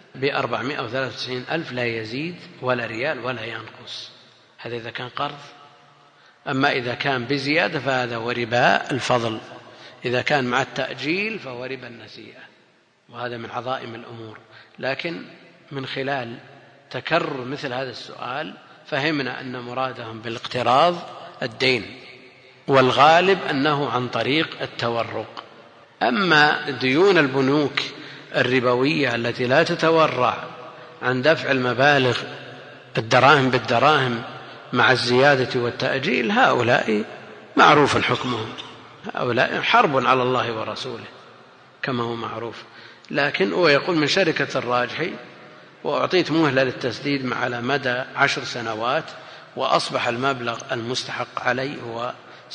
ب493 ألف، لا يزيد ولا ريال ولا ينقص. هذا إذا كان قرض. أما إذا كان بزيادة فهذا هو ربا الفضل. إذا كان مع التأجيل فهو ربا النسيئة، وهذا من عظائم الأمور. لكن من خلال تكرر مثل هذا السؤال فهمنا أن مرادهم بالاقتراض الدين، والغالب أنه عن طريق التورق. أما ديون البنوك الربوية التي لا تتورع عن دفع المبالغ الدراهم بالدراهم مع الزيادة والتأجيل، هؤلاء معروف حكمهم، هؤلاء حرب على الله ورسوله كما هو معروف. لكن هو يقول من شركة الراجحي، وأعطيت مهلة للتسديد على مدى 10 سنوات، وأصبح المبلغ المستحق علي هو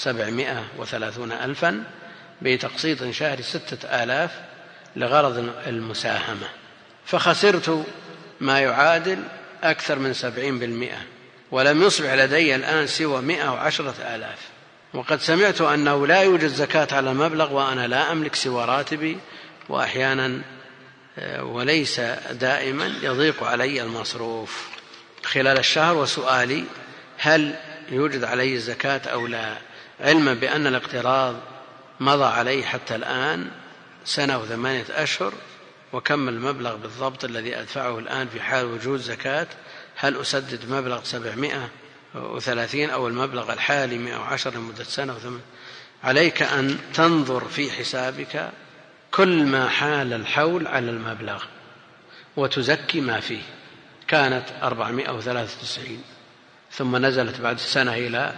730 ألفا بتقسيط شهري 6000 لغرض المساهمة، فخسرت ما يعادل أكثر من 70%، ولم يصبح لدي الآن سوى 110,000. وقد سمعت أنه لا يوجد زكاة على المبلغ، وأنا لا أملك سوى راتبي، وأحيانا وليس دائما يضيق علي المصروف خلال الشهر. وسؤالي: هل يوجد علي الزكاة أو لا؟ علما بأن الاقتراض مضى عليه حتى الآن 1 و8 أشهر، وكم المبلغ بالضبط الذي أدفعه الآن في حال وجود زكاة؟ هل أسدد مبلغ 730 أو المبلغ الحالي 110 لمدة سنة عليك أن تنظر في حسابك كل ما حال الحول على المبلغ وتزكي ما فيه. كانت 493 ثم نزلت بعد سنة إلى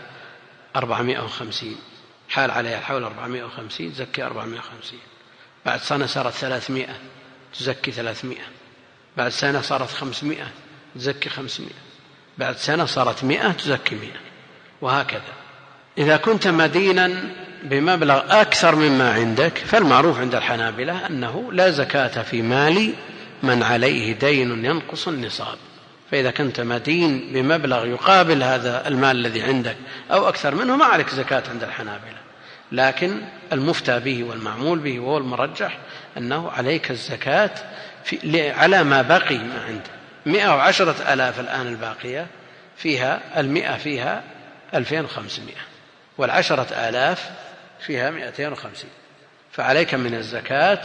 450، حال عليها الحول 450 تزكي 450. بعد سنة صارت 300 تزكي 300. بعد سنة صارت 500 تزكي 500. بعد سنة صارت 100 تزكي 100، وهكذا. إذا كنت مدينا بمبلغ أكثر مما عندك فالمعروف عند الحنابلة أنه لا زكاة في مال من عليه دين ينقص النصاب. فإذا كنت مدين بمبلغ يقابل هذا المال الذي عندك أو أكثر منه ما عليك زكاة عند الحنابلة، لكن المفتى به والمعمول به وهو المرجح أنه عليك الزكاة على ما بقي ما عندك. 110,000 الآن الباقية فيها 100 فيها 2500، 10,000 فيها 250، فعليك من الزكاة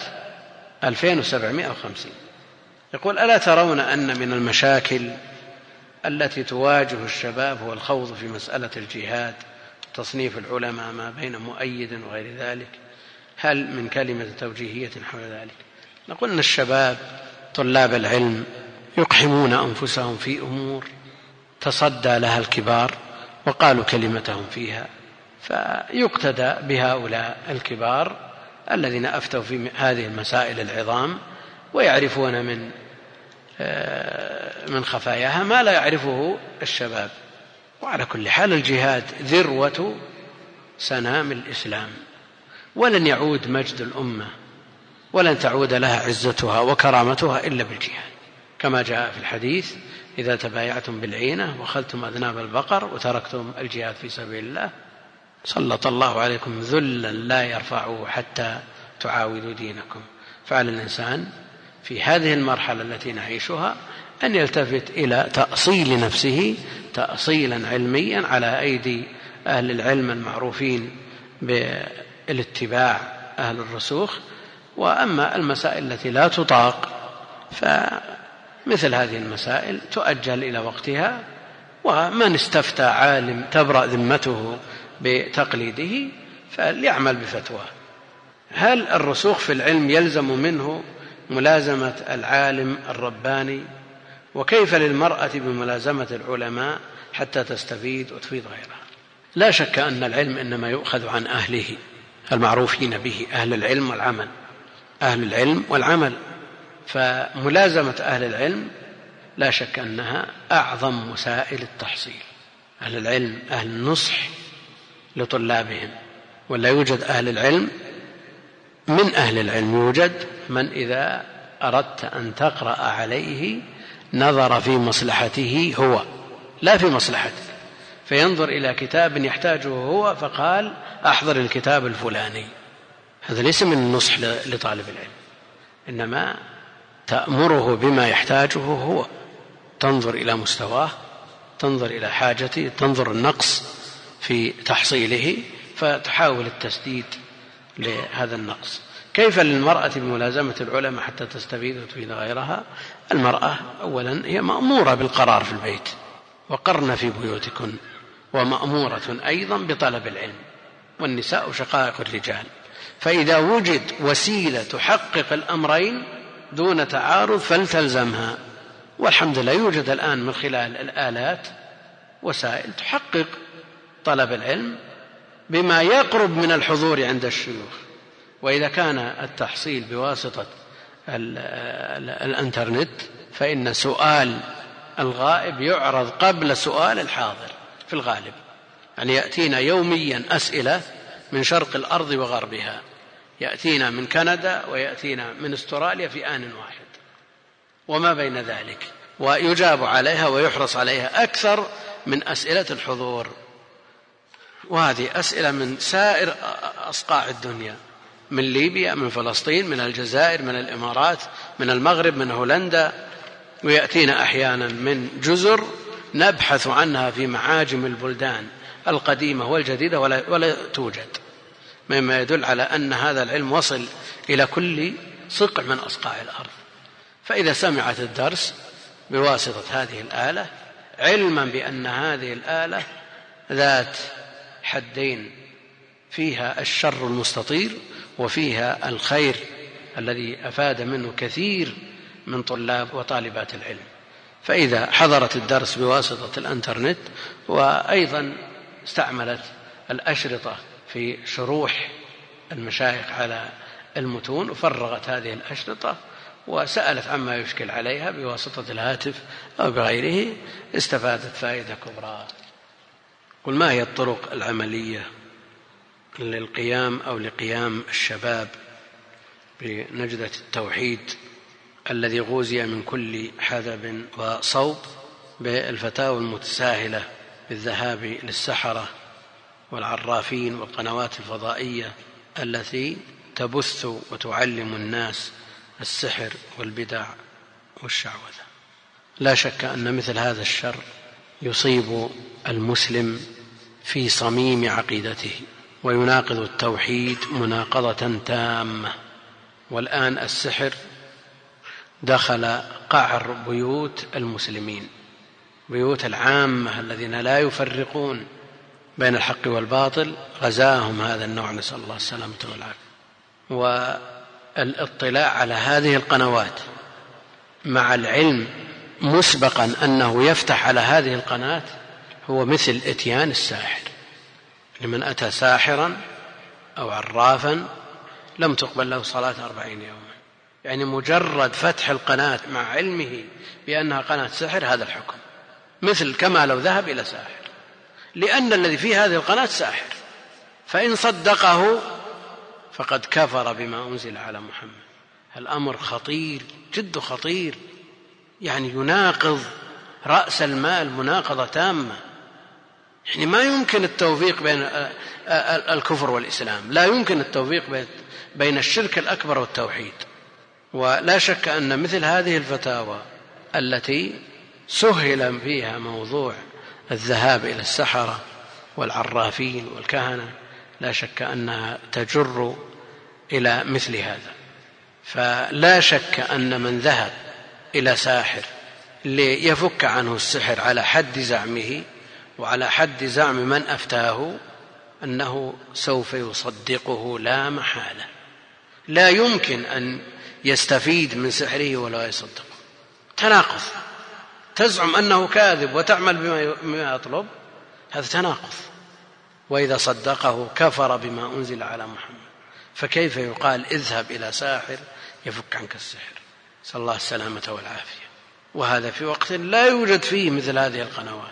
2750. يقول: ألا ترون أن من المشاكل التي تواجه الشباب هو الخوض في مسألة الجهاد، تصنيف العلماء ما بين مؤيد وغير ذلك؟ هل من كلمة توجيهية حول ذلك؟ نقول أن الشباب طلاب العلم يقحمون أنفسهم في أمور تصدى لها الكبار وقالوا كلمتهم فيها، فيقتدى بهؤلاء الكبار الذين أفتوا في هذه المسائل العظام ويعرفون من خفاياها ما لا يعرفه الشباب. وعلى كل حال الجهاد ذروة سنام الإسلام، ولن يعود مجد الأمة ولن تعود لها عزتها وكرامتها إلا بالجهاد، كما جاء في الحديث: إذا تبايعتم بالعينة وأخذتم أذناب البقر وتركتم الجهاد في سبيل الله سلط الله عليكم ذلا لا يرفعه حتى تعاودوا دينكم. فعلى الإنسان في هذه المرحلة التي نعيشها أن يلتفت إلى تأصيل نفسه تأصيلا علميا على أيدي أهل العلم المعروفين بالاتباع، أهل الرسوخ. وأما المسائل التي لا تطاق فمثل هذه المسائل تؤجل إلى وقتها، ومن استفتى عالم تبرأ ذمته بتقليده فليعمل بفتواه. هل الرسوخ في العلم يلزم منه ملازمة العالم الرباني؟ وكيف للمرأة بملازمة العلماء حتى تستفيد وتفيد غيرها؟ لا شك أن العلم إنما يؤخذ عن أهله المعروفين به، أهل العلم والعمل، أهل العلم والعمل. فملازمة أهل العلم لا شك أنها أعظم وسائل التحصيل. أهل العلم أهل النصح لطلابهم، ولا يوجد أهل العلم من أهل العلم يوجد من إذا أردت أن تقرأ عليه نظر في مصلحته هو لا في مصلحتك، فينظر إلى كتاب يحتاجه هو فقال أحضر الكتاب الفلاني. هذا ليس من النصح لطالب العلم، إنما تأمره بما يحتاجه هو، تنظر إلى مستواه، تنظر إلى حاجته، تنظر النقص في تحصيله فتحاول التسديد لهذا النقص. كيف للمرأة بملازمة العلماء حتى تستفيد وتفيد غيرها؟ المرأة أولا هي مأمورة بالقرار في البيت، وقرن في بيوتكن، ومأمورة أيضا بطلب العلم، والنساء شقائق الرجال. فإذا وجد وسيلة تحقق الأمرين دون تعارض فلتلزمها. والحمد لله يوجد الآن من خلال الآلات وسائل تحقق طلب العلم بما يقرب من الحضور عند الشيوخ. وإذا كان التحصيل بواسطة الانترنت فإن سؤال الغائب يعرض قبل سؤال الحاضر في الغالب، يعني يأتينا يوميا أسئلة من شرق الأرض وغربها، يأتينا من كندا ويأتينا من استراليا في آن واحد وما بين ذلك، ويجاب عليها ويحرص عليها أكثر من أسئلة الحضور. وهذه أسئلة من سائر أصقاع الدنيا، من ليبيا، من فلسطين، من الجزائر، من الإمارات، من المغرب، من هولندا، ويأتينا أحيانا من جزر نبحث عنها في معاجم البلدان القديمة والجديدة ولا توجد، مما يدل على أن هذا العلم وصل إلى كل صقع من أصقاع الأرض. فإذا سمعت الدرس بواسطة هذه الآلة علما بأن هذه الآلة ذات حدين، فيها الشر المستطير وفيها الخير الذي أفاد منه كثير من طلاب وطالبات العلم. فإذا حضرت الدرس بواسطة الانترنت وأيضا استعملت الأشرطة في شروح المشايخ على المتون وفرغت هذه الأشرطة وسألت عما يشكل عليها بواسطة الهاتف أو بغيره، استفادت فائدة كبرى. قل ما هي الطرق العملية للقيام أو لقيام الشباب بنجدة التوحيد الذي غوزي من كل حذب وصوب بالفتاوى المتساهلة بالذهاب للسحرة والعرافين والقنوات الفضائية التي تبث وتعلم الناس السحر والبدع والشعوذة؟ لا شك أن مثل هذا الشر يصيب المسلم في صميم عقيدته ويناقض التوحيد مناقضة تامة. والآن السحر دخل قعر بيوت المسلمين، بيوت العامة الذين لا يفرقون بين الحق والباطل، غزاهم هذا النوع، نسأل الله السلامة والعافية. والاطلاع على هذه القنوات مع العلم مسبقا أنه يفتح على هذه القناة هو مثل إتيان الساحر. لمن أتى ساحرا أو عرافا لم تقبل له صلاة 40 يوما. يعني مجرد فتح القناة مع علمه بأنها قناة سحر هذا الحكم، مثل كما لو ذهب إلى ساحر، لأن الذي في هذه القناة ساحر، فإن صدقه فقد كفر بما أنزل على محمد. الأمر خطير جد خطير، يعني يناقض رأس المال مناقضة تامة. يعني ما يمكن التوفيق بين الكفر والإسلام، لا يمكن التوفيق بين الشرك الأكبر والتوحيد. ولا شك أن مثل هذه الفتاوى التي سهل فيها موضوع الذهاب إلى السحرة والعرافين والكهنة لا شك أنها تجر إلى مثل هذا. فلا شك أن من ذهب إلى ساحر ليفك عنه السحر على حد زعمه وعلى حد زعم من أفتاه أنه سوف يصدقه لا محالة، لا يمكن أن يستفيد من سحره ولا يصدقه. تناقض، تزعم أنه كاذب وتعمل بما يطلب، هذا تناقض. وإذا صدقه كفر بما أنزل على محمد، فكيف يقال اذهب إلى ساحر يفك عنك السحر؟ نسأل الله السلامة والعافية. وهذا في وقت لا يوجد فيه مثل هذه القنوات.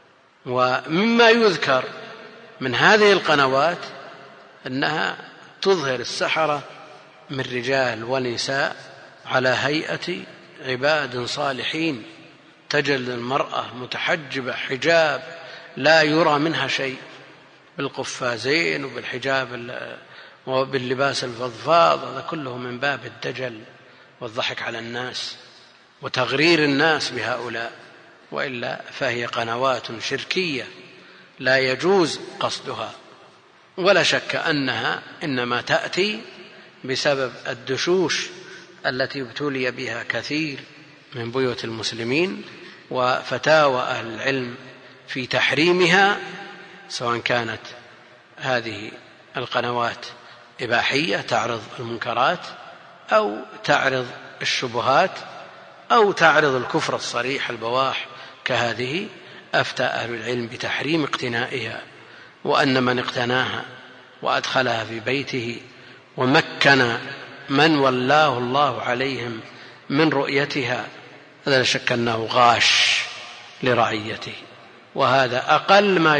ومما يذكر من هذه القنوات أنها تظهر السحرة من رجال ونساء على هيئة عباد صالحين، تجد المرأة متحجبة حجاب لا يرى منها شيء، بالقفازين وبالحجاب وباللباس الفضفاض، هذا كله من باب الدجل والضحك على الناس وتغرير الناس بهؤلاء. وإلا فهي قنوات شركية لا يجوز قصدها، ولا شك أنها إنما تأتي بسبب الدشوش التي ابتلي بها كثير من بيوت المسلمين، وفتاوى أهل العلم في تحريمها، سواء كانت هذه القنوات إباحية تعرض المنكرات أو تعرض الشبهات أو تعرض الكفر الصريح البواح كهذه، أفتى أهل العلم بتحريم اقتنائها، وأن من اقتناها وأدخلها في بيته ومكن من ولاه الله عليهم من رؤيتها لا شك أنه غاش لرعيته. وهذا أقل ما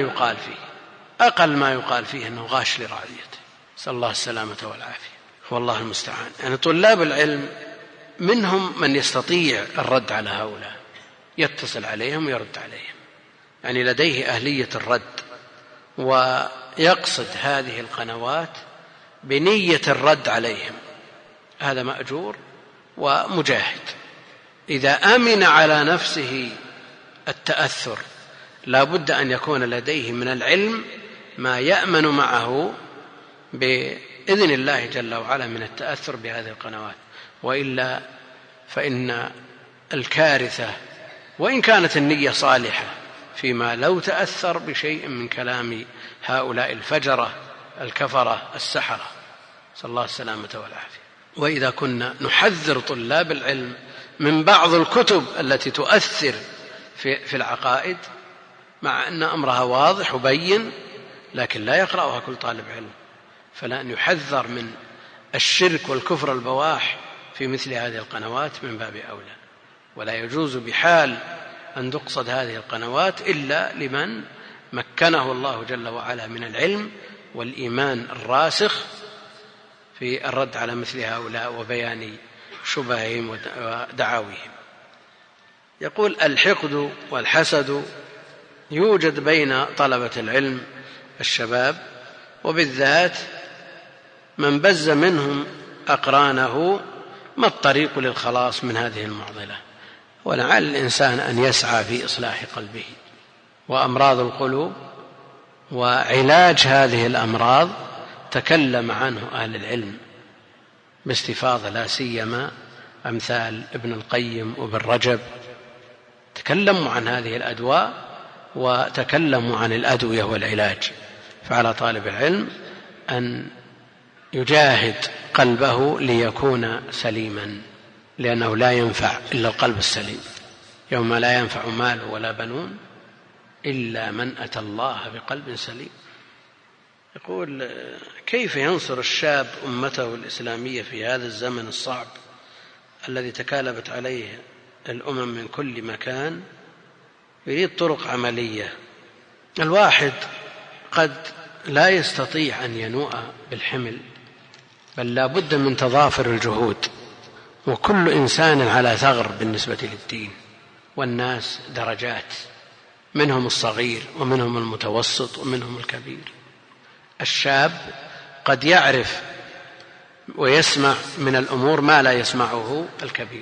يقال فيه أنه غاش لرعيته، نسأل الله السلامة والعافية، والله المستعان. يعني طلاب العلم منهم من يستطيع الرد على هؤلاء، يتصل عليهم ويرد عليهم، يعني لديه أهلية الرد، ويقصد هذه القنوات بنية الرد عليهم، هذا مأجور ومجاهد. إذا أمن على نفسه التأثر لا بد أن يكون لديه من العلم ما يأمن معه بإذن الله جل وعلا من التأثر بهذه القنوات، وإلا فإن الكارثة وإن كانت النية صالحة فيما لو تأثر بشيء من كلام هؤلاء الفجرة الكفرة السحرة، صلى الله السلامة والعافية. وإذا كنا نحذر طلاب العلم من بعض الكتب التي تؤثر في العقائد، مع أن أمرها واضح وبين، لكن لا يقرأها كل طالب علم، فلا أن يحذر من الشرك والكفر البواح في مثل هذه القنوات من باب أولى. ولا يجوز بحال أن تقصد هذه القنوات إلا لمن مكنه الله جل وعلا من العلم والإيمان الراسخ في الرد على مثل هؤلاء وبيان شبههم ودعاويهم. يقول: الحقد والحسد يوجد بين طلبة العلم الشباب، وبالذات من بز منهم أقرانه، ما الطريق للخلاص من هذه المعضلة؟ ولعل الإنسان أن يسعى في إصلاح قلبه. وأمراض القلوب وعلاج هذه الأمراض تكلم عنه أهل العلم باستفاضة، لا سيما أمثال ابن القيم وابن رجب، تكلموا عن هذه الأدواء وتكلموا عن الأدوية والعلاج. فعلى طالب العلم أن يجاهد قلبه ليكون سليما، لأنه لا ينفع إلا القلب السليم، يوم لا ينفع مال ولا بنون إلا من أتى الله بقلب سليم. يقول: كيف ينصر الشاب أمته الإسلامية في هذا الزمن الصعب الذي تكالبت عليه الأمم من كل مكان؟ يريد طرق عملية. الواحد قد لا يستطيع أن ينوء بالحمل، بل لا بد من تضافر الجهود، وكل إنسان على ثغر بالنسبة للدين، والناس درجات، منهم الصغير ومنهم المتوسط ومنهم الكبير. الشاب قد يعرف ويسمع من الأمور ما لا يسمعه الكبير،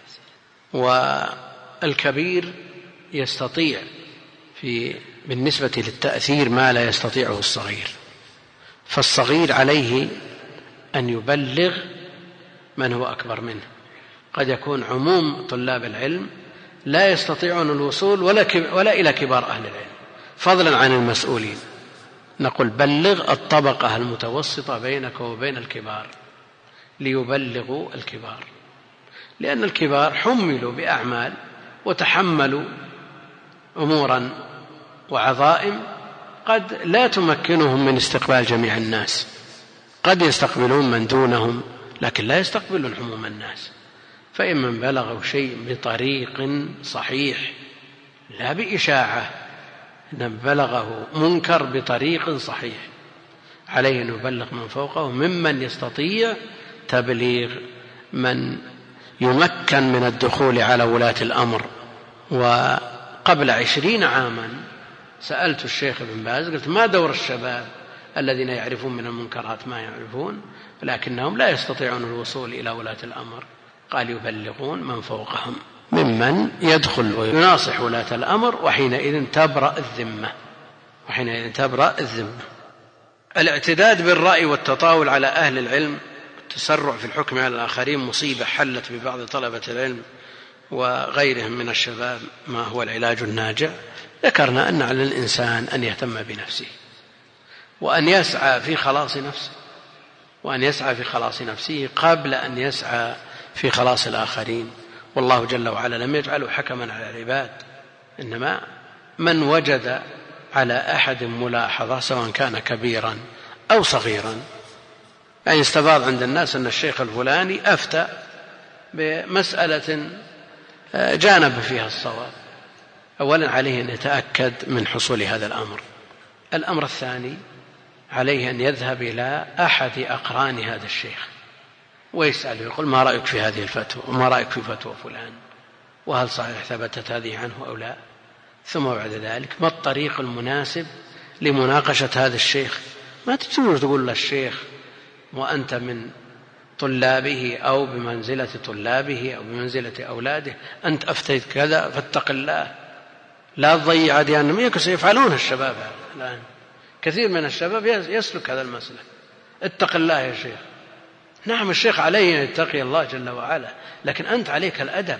والكبير يستطيع بالنسبة للتأثير ما لا يستطيعه الصغير. فالصغير عليه أن يبلغ من هو أكبر منه. قد يكون عموم طلاب العلم لا يستطيعون الوصول ولا إلى كبار أهل العلم، فضلا عن المسؤولين. نقول: بلغ الطبقة المتوسطة بينك وبين الكبار ليبلغوا الكبار، لأن الكبار حملوا بأعمال وتحملوا أمورا وعظائم قد لا تمكنهم من استقبال جميع الناس. قد يستقبلون من دونهم لكن لا يستقبلون عموم الناس. فإن بلغوا شيء بطريق صحيح لا بإشاعة، إن بلغه منكر بطريق صحيح، عليه أن يبلغ من فوقه ممن يستطيع تبليغ من يمكن من الدخول على ولاة الأمر. وقبل 20 عاما سألت الشيخ ابن باز، قلت: ما دور الشباب الذين يعرفون من المنكرات ما يعرفون لكنهم لا يستطيعون الوصول إلى ولاة الأمر؟ قال: يبلغون من فوقهم ممن يدخل ويناصح ولاة الأمر، وحينئذ تبرأ الذمة. الاعتداد بالرأي والتطاول على أهل العلم، التسرع في الحكم على الآخرين مصيبة حلت ببعض طلبة العلم وغيرهم من الشباب. ما هو العلاج الناجع؟ ذكرنا أن على الإنسان أن يهتم بنفسه، وأن يسعى في خلاص نفسه قبل أن يسعى في خلاص الآخرين. والله جل وعلا لم يجعله حكما على العباد، إنما من وجد على أحد ملاحظة سواء كان كبيرا أو صغيرا. يعني استفاض عند الناس أن الشيخ الفلاني أفتى بمسألة جانب فيها الصواب، أولا عليه أن يتأكد من حصول هذا الأمر. الأمر الثاني عليه أن يذهب إلى أحد أقران هذا الشيخ ويسأله، يقول: ما رأيك في هذه الفتوى؟ وما رأيك في فتوى فلان؟ وهل صحيح ثبتت هذه عنه أو لا؟ ثم بعد ذلك ما الطريق المناسب لمناقشة هذا الشيخ؟ ما تقول للشيخ وأنت من طلابه أو بمنزلة طلابه أو بمنزلة أولاده: أنت أفتيت كذا فاتق الله، لا تضيع ديانهم. يفعلون الشباب الآن، كثير من الشباب يسلك هذا المسلك: اتق الله يا شيخ. نعم، الشيخ عليه أن يتقي الله جل وعلا، لكن أنت عليك الأدب.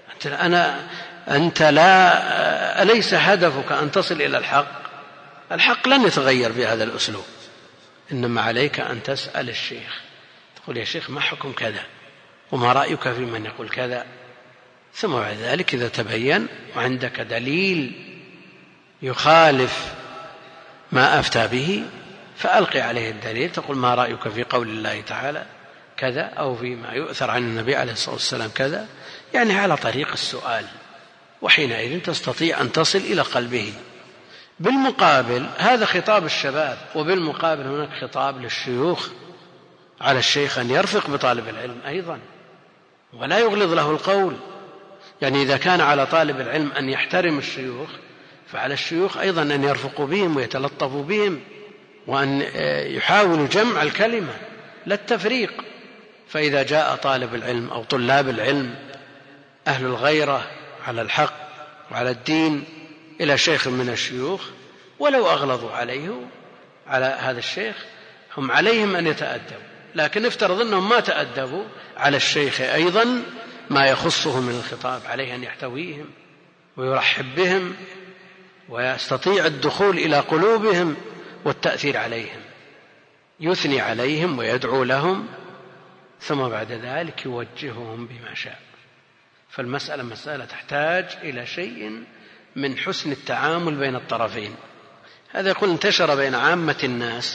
أنت أليس هدفك أن تصل إلى الحق؟ الحق لن يتغير بهذا الأسلوب، إنما عليك أن تسأل الشيخ، تقول: يا شيخ ما حكم كذا؟ وما رأيك في من يقول كذا؟ ثم بعد ذلك إذا تبين وعندك دليل يخالف ما أفتى به فألقي عليه الدليل، تقول: ما رأيك في قول الله تعالى كذا، أو فيما يؤثر عن النبي عليه الصلاة والسلام كذا، يعني على طريق السؤال، وحينئذ تستطيع أن تصل إلى قلبه. بالمقابل هذا خطاب الشباب، وبالمقابل هناك خطاب للشيوخ، على الشيخ أن يرفق بطالب العلم أيضا ولا يغلظ له القول. يعني إذا كان على طالب العلم أن يحترم الشيوخ، فعلى الشيوخ أيضا أن يرفقوا بهم ويتلطفوا بهم، وأن يحاولوا جمع الكلمة لا التفريق. فإذا جاء طالب العلم أو طلاب العلم أهل الغيرة على الحق وعلى الدين إلى شيخ من الشيوخ، ولو أغلظوا عليه على هذا الشيخ، هم عليهم أن يتأدبوا، لكن افترض أنهم ما تأدبوا، على الشيخ أيضا ما يخصه من الخطاب، عليه أن يحتويهم ويرحب بهم ويستطيع الدخول إلى قلوبهم والتأثير عليهم، يثني عليهم ويدعو لهم، ثم بعد ذلك يوجههم بما شاء. فالمسألة مسألة تحتاج إلى شيء من حسن التعامل بين الطرفين. هذا يقول انتشر بين عامة الناس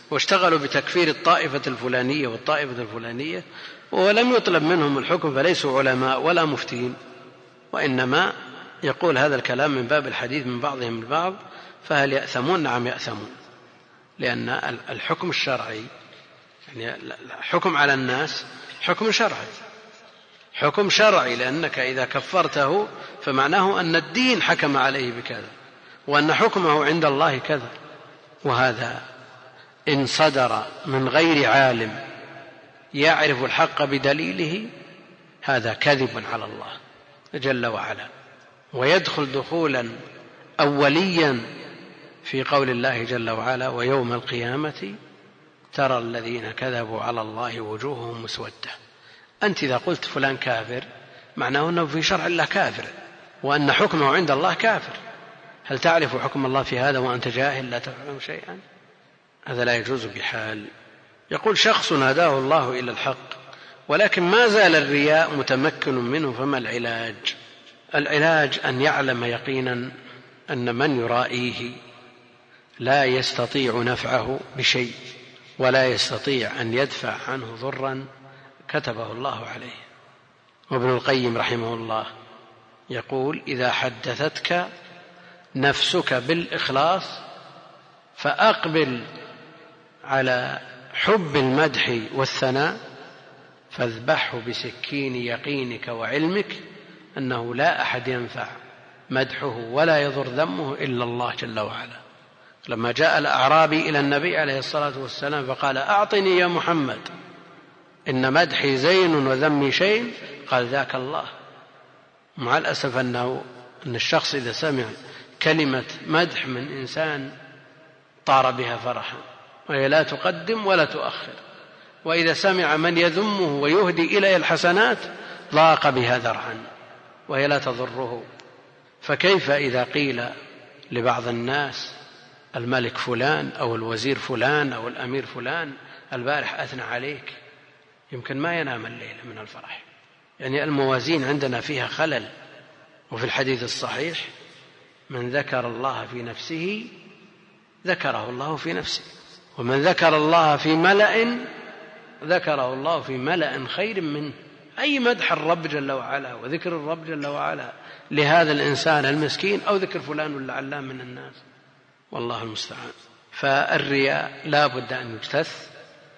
واشتغلوا بتكفير الطائفة الفلانية والطائفة الفلانية ولم يطلب منهم الحكم، فليسوا علماء ولا مفتين، وإنما يقول هذا الكلام من باب الحديث من بعضهم البعض. فهل يأثمون؟ نعم يأثمون، لأن الحكم الشرعي يعني الحكم على الناس حكم شرعي، حكم شرعي، لأنك إذا كفرته فمعناه أن الدين حكم عليه بكذا وأن حكمه عند الله كذا. وهذا إن صدر من غير عالم يعرف الحق بدليله هذا كذب على الله جل وعلا، ويدخل دخولا أوليا في قول الله جل وعلا: ويوم القيامة ترى الذين كذبوا على الله وجوههم مسودة. أنت إذا قلت فلان كافر معناه أنه في شرع الله كافر وأن حكمه عند الله كافر. هل تعرف حكم الله في هذا وأنت جاهل لا تفهم شيئا؟ هذا لا يجوز بحال. يقول شخص هداه الله إلى الحق ولكن ما زال الرياء متمكن منه، فما العلاج؟ العلاج أن يعلم يقينا أن من يرائيه لا يستطيع نفعه بشيء ولا يستطيع أن يدفع عنه ضرا كتبه الله عليه. وابن القيم رحمه الله يقول: إذا حدثتك نفسك بالإخلاص فأقبل على حب المدح والثناء فاذبحه بسكين يقينك وعلمك أنه لا أحد ينفع مدحه ولا يضر ذمه إلا الله جل وعلا. لما جاء الأعرابي إلى النبي عليه الصلاة والسلام فقال: أعطني يا محمد إن مدحي زين وذمي شيء، قال: ذاك الله. مع الأسف أن الشخص إذا سمع كلمة مدح من إنسان طار بها فرحا، وهي لا تقدم ولا تؤخر، وإذا سمع من يذمه ويهدي إليه الحسنات ضاق بها ذرعا وهي لا تضره. فكيف إذا قيل لبعض الناس: الملك فلان أو الوزير فلان أو الأمير فلان البارح أثنى عليك، يمكن ما ينام الليل من الفرح. يعني الموازين عندنا فيها خلل. وفي الحديث الصحيح: من ذكر الله في نفسه ذكره الله في نفسه، ومن ذكر الله في ملأ ذكره الله في ملأ خير منه. أي مدح الرب جل وعلا وذكر الرب جل وعلا لهذا الإنسان المسكين، أو ذكر فلان ولا علام من الناس، والله المستعان. فالرياء لا بد أن يجتث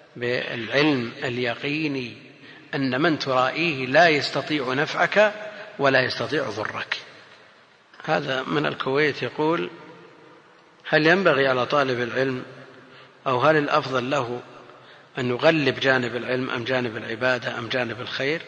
بالعلم اليقيني أن من ترائيه لا يستطيع نفعك ولا يستطيع ضرك. هذا من الكويت يقول: هل ينبغي على طالب العلم أو هل الأفضل له أن يغلب جانب العلم أم جانب العبادة أم جانب الخير؟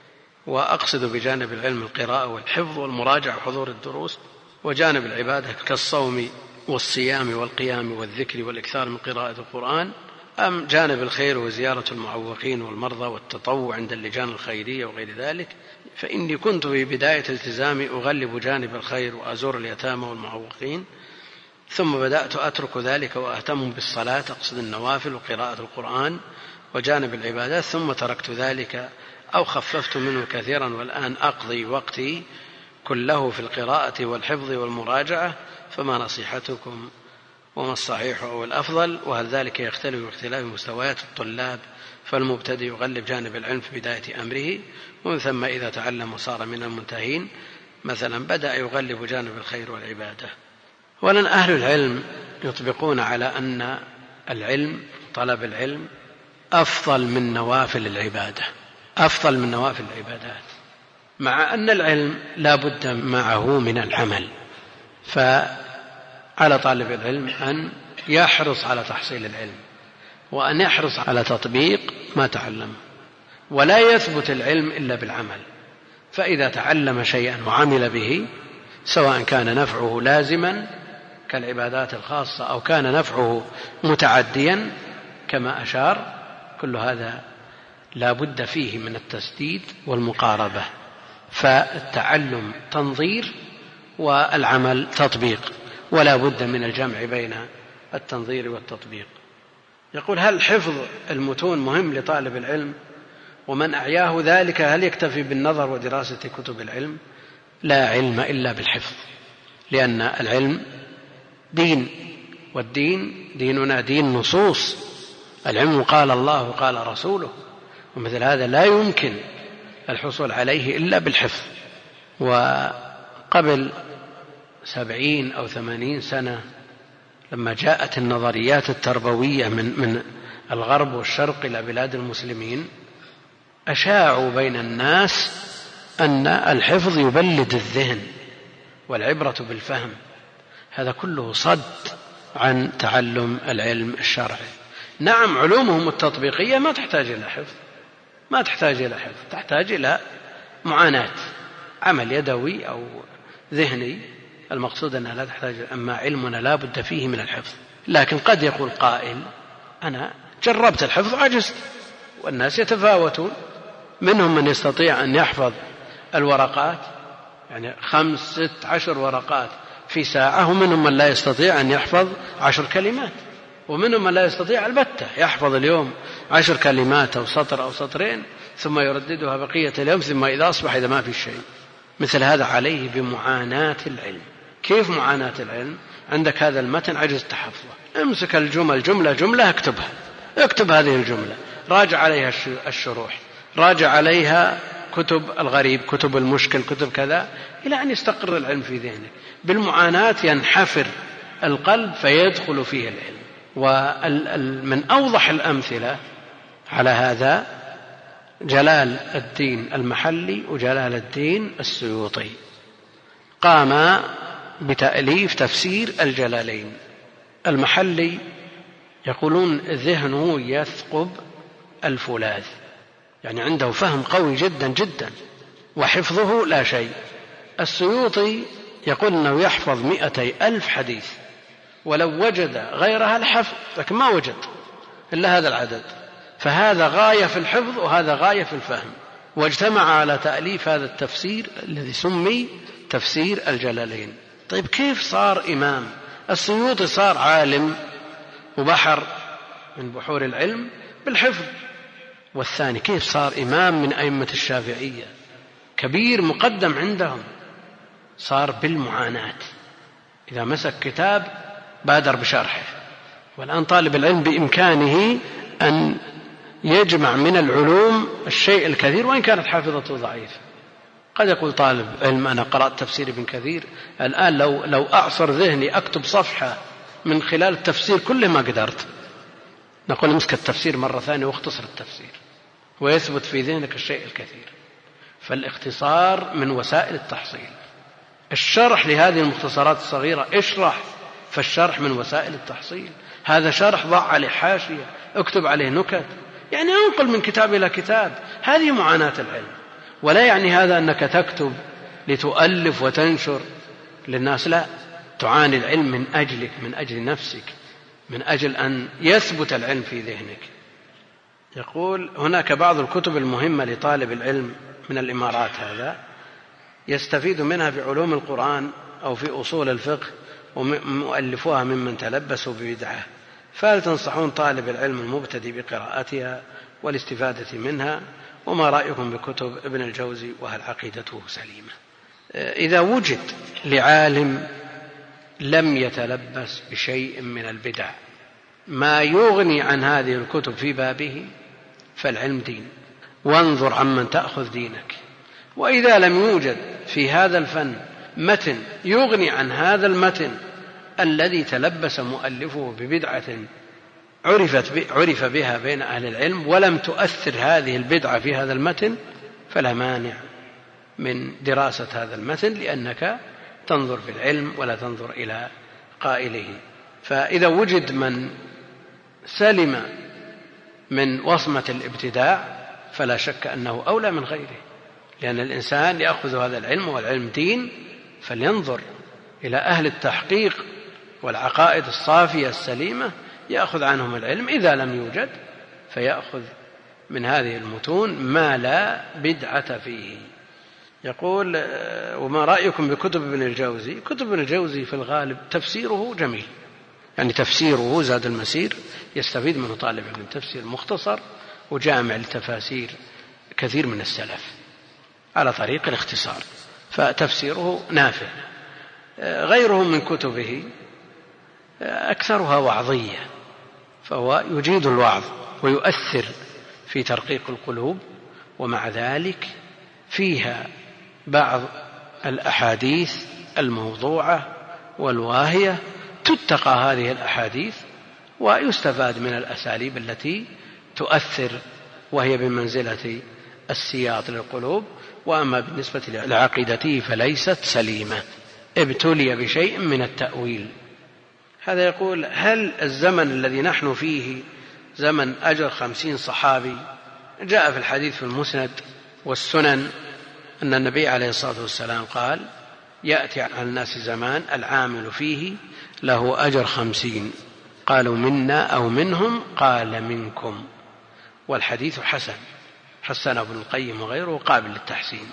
وأقصد بجانب العلم القراءة والحفظ والمراجعة وحضور الدروس، وجانب العبادة كالصوم والصيام والقيام والذكر والإكثار من قراءة القرآن، أم جانب الخير وزيارة المعوقين والمرضى والتطوع عند اللجان الخيرية وغير ذلك. فإني كنت في بداية التزامي أغلب جانب الخير وأزور اليتامى والمعوقين، ثم بدأت أترك ذلك وأهتم بالصلاة، أقصد النوافل وقراءة القرآن وجانب العبادات، ثم تركت ذلك أو خففت منه كثيرا، والآن أقضي وقتي كله في القراءة والحفظ والمراجعة. فما نصيحتكم وما الصحيح أو الأفضل؟ وهل ذلك يختلف باختلاف مستويات الطلاب؟ فالمبتدئ يغلب جانب العلم في بداية أمره، ومن ثم إذا تعلم وصار من المنتهين مثلا بدأ يغلب جانب الخير والعبادة. ولن أهل العلم يطبقون على أن العلم طلب العلم أفضل من نوافل العبادة، أفضل من نوافل العبادات، مع أن العلم لا بد معه من العمل. فعلى طالب العلم أن يحرص على تحصيل العلم وأن يحرص على تطبيق ما تعلم، ولا يثبت العلم إلا بالعمل. فإذا تعلم شيئا وعمل به، سواء كان نفعه لازما كالعبادات الخاصة أو كان نفعه متعديا كما أشار، كل هذا لا بد فيه من التسديد والمقاربة. فالتعلم تنظير والعمل تطبيق، ولا بد من الجمع بين التنظير والتطبيق. يقول: هل حفظ المتون مهم لطالب العلم؟ ومن أعياه ذلك هل يكتفي بالنظر ودراسة كتب العلم؟ لا علم إلا بالحفظ، لأن العلم دين والدين ديننا دين نصوص، العلم قال الله وقال رسوله، ومثل هذا لا يمكن الحصول عليه إلا بالحفظ. وقبل 70 أو 80 سنة لما جاءت النظريات التربوية من الغرب والشرق إلى بلاد المسلمين، أشاعوا بين الناس أن الحفظ يبلد الذهن والعبرة بالفهم. هذا كله صد عن تعلم العلم الشرعي. نعم، علومهم التطبيقية ما تحتاج إلى حفظ، ما تحتاج إلى حفظ، تحتاج إلى معاناة، عمل يدوي أو ذهني، المقصود أنها لا تحتاج. أما علمنا لا بد فيه من الحفظ. لكن قد يقول قائل: أنا جربت الحفظ عجزت. والناس يتفاوتون، منهم من يستطيع أن يحفظ الورقات، يعني 5 6 10 ورقات في ساعة، ومنهم من لا يستطيع أن يحفظ 10 كلمات، ومنهم من لا يستطيع البتة يحفظ اليوم 10 كلمات أو سطر أو سطرين ثم يرددها بقية اليوم، ثم إذا أصبح إذا ما في شيء. مثل هذا عليه بمعاناة العلم. كيف معاناة العلم؟ عندك هذا المتن عجزت حفظه، امسك الجمل جملة جملة اكتبها، اكتب هذه الجملة، راجع عليها الشروح، راجع عليها كتب الغريب، كتب المشكل، كتب كذا، إلى أن يستقر العلم في ذهنك. بالمعاناة ينحفر القلب فيدخل فيه العلم. ومن أوضح الأمثلة على هذا جلال الدين المحلي وجلال الدين السيوطي، قام بتأليف تفسير الجلالين. المحلي يقولون ذهنه يثقب الفولاذ، يعني عنده فهم قوي جدا جدا وحفظه لا شيء. السيوطي يقول أنه يحفظ 200,000 حديث، ولو وجد غيرها الحفظ، لكن ما وجد إلا هذا العدد. فهذا غاية في الحفظ وهذا غاية في الفهم، واجتمع على تأليف هذا التفسير الذي سمي تفسير الجلالين. طيب كيف صار إمام؟ السيوطي صار عالم وبحر من بحور العلم بالحفظ، والثاني كيف صار إمام من أئمة الشافعية، كبير مقدم عندهم، صار بالمعاناة. إذا مسك كتاب بادر بشرحه. والآن طالب العلم بإمكانه أن يجمع من العلوم الشيء الكثير وإن كانت حافظته ضعيف. قد يقول طالب علم: أنا قرأت تفسير ابن كثير، الآن لو أعصر ذهني أكتب صفحة من خلال التفسير كله ما قدرت. نقول: امسك التفسير مرة ثانية واختصر التفسير، ويثبت في ذهنك الشيء الكثير. فالاختصار من وسائل التحصيل. الشرح لهذه المختصرات الصغيرة اشرح، فالشرح من وسائل التحصيل. هذا شرح ضع عليه حاشية، اكتب عليه نكت، يعني انقل من كتاب إلى كتاب. هذه معاناة العلم. ولا يعني هذا أنك تكتب لتؤلف وتنشر للناس، لا، تعاني العلم من أجلك، من أجل نفسك، من أجل أن يثبت العلم في ذهنك. يقول: هناك بعض الكتب المهمة لطالب العلم من الإمارات هذا يستفيد منها في علوم القرآن أو في أصول الفقه، ومؤلفوها ممن تلبسوا ببدعة، فهل تنصحون طالب العلم المبتدئ بقراءتها والاستفادة منها؟ وما رأيكم بكتب ابن الجوزي وهل عقيدته سليمة؟ إذا وجد لعالم لم يتلبس بشيء من البدع ما يغني عن هذه الكتب في بابه، فالعلم دين، وانظر عمن تأخذ دينك. وإذا لم يوجد في هذا الفن متن يغني عن هذا المتن الذي تلبس مؤلفه ببدعة عرف بها بين أهل العلم ولم تؤثر هذه البدعة في هذا المتن، فلا مانع من دراسة هذا المتن، لأنك تنظر في العلم ولا تنظر إلى قائله. فإذا وجد من سلم من وصمة الابتداع فلا شك أنه أولى من غيره، لأن الإنسان يأخذ هذا العلم والعلم دين، فلينظر إلى أهل التحقيق والعقائد الصافية السليمة يأخذ عنهم العلم. إذا لم يوجد فيأخذ من هذه المتون ما لا بدعة فيه. يقول: وما رأيكم بكتب ابن الجوزي؟ كتب ابن الجوزي في الغالب تفسيره جميل، يعني تفسيره زاد المسير يستفيد منه طالب العلم، تفسير مختصر وجامع لتفاسير كثير من السلف على طريق الاختصار، فتفسيره نافع. غيره من كتبه أكثرها وعظية، فهو يجيد الوعظ ويؤثر في ترقيق القلوب، ومع ذلك فيها بعض الأحاديث الموضوعة والواهية تتقى هذه الأحاديث ويستفاد من الأساليب التي تؤثر، وهي بمنزلة السياط للقلوب. وأما بالنسبة لعقيدته فليست سليمة، ابتلي بشيء من التأويل. هذا يقول: هل الزمن الذي نحن فيه زمن أجر 50 صحابي؟ جاء في الحديث في المسند والسنن أن النبي عليه الصلاة والسلام قال: يأتي على الناس زمان العامل فيه له أجر 50. قالوا: منا أو منهم؟ قال: منكم. والحديث حسن، حسنه ابن القيم وغيره قابل للتحسين.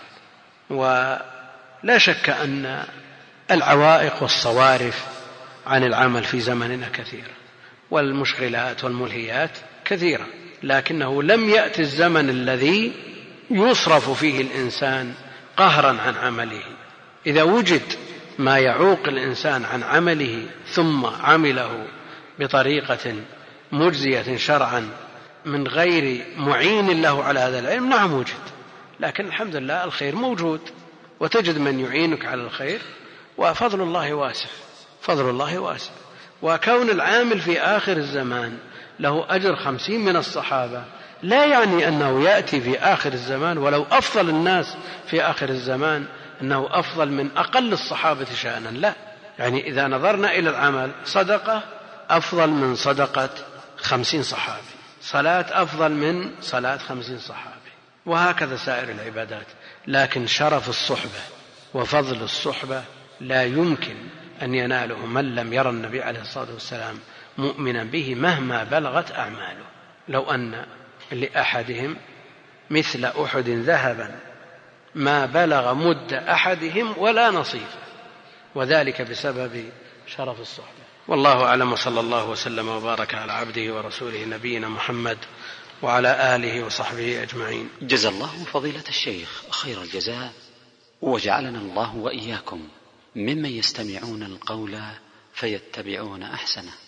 ولا شك أن العوائق والصوارف عن العمل في زمننا كثيرة، والمشغلات والملهيات كثيرة، لكنه لم يأتي الزمن الذي يصرف فيه الإنسان قهرا عن عمله. إذا وجد ما يعوق الإنسان عن عمله ثم عمله بطريقة مجزية شرعا من غير معين له على هذا العلم، نعم وجد، لكن الحمد لله الخير موجود، وتجد من يعينك على الخير، وفضل الله واسع، فضل الله واسع. وكون العامل في آخر الزمان له أجر 50 من الصحابة لا يعني أنه يأتي في آخر الزمان ولو أفضل الناس في آخر الزمان أنه أفضل من أقل الصحابة شأنا، لا، يعني إذا نظرنا إلى العمل، صدقة أفضل من صدقة 50 صحابي، صلاة أفضل من صلاة 50 صحابي، وهكذا سائر العبادات. لكن شرف الصحبة وفضل الصحبة لا يمكن أن يناله من لم يرى النبي عليه الصلاة والسلام مؤمنا به مهما بلغت أعماله. لو أن لأحدهم مثل أحد ذهبا ما بلغ مد أحدهم ولا نصيفه، وذلك بسبب شرف الصحبة. والله أعلم، وصلى الله وسلم وبارك على عبده ورسوله نبينا محمد وعلى آله وصحبه أجمعين. جزا الله فضيلة الشيخ خير الجزاء، وجعلنا الله وإياكم ممن يستمعون القول فيتبعون أحسنه.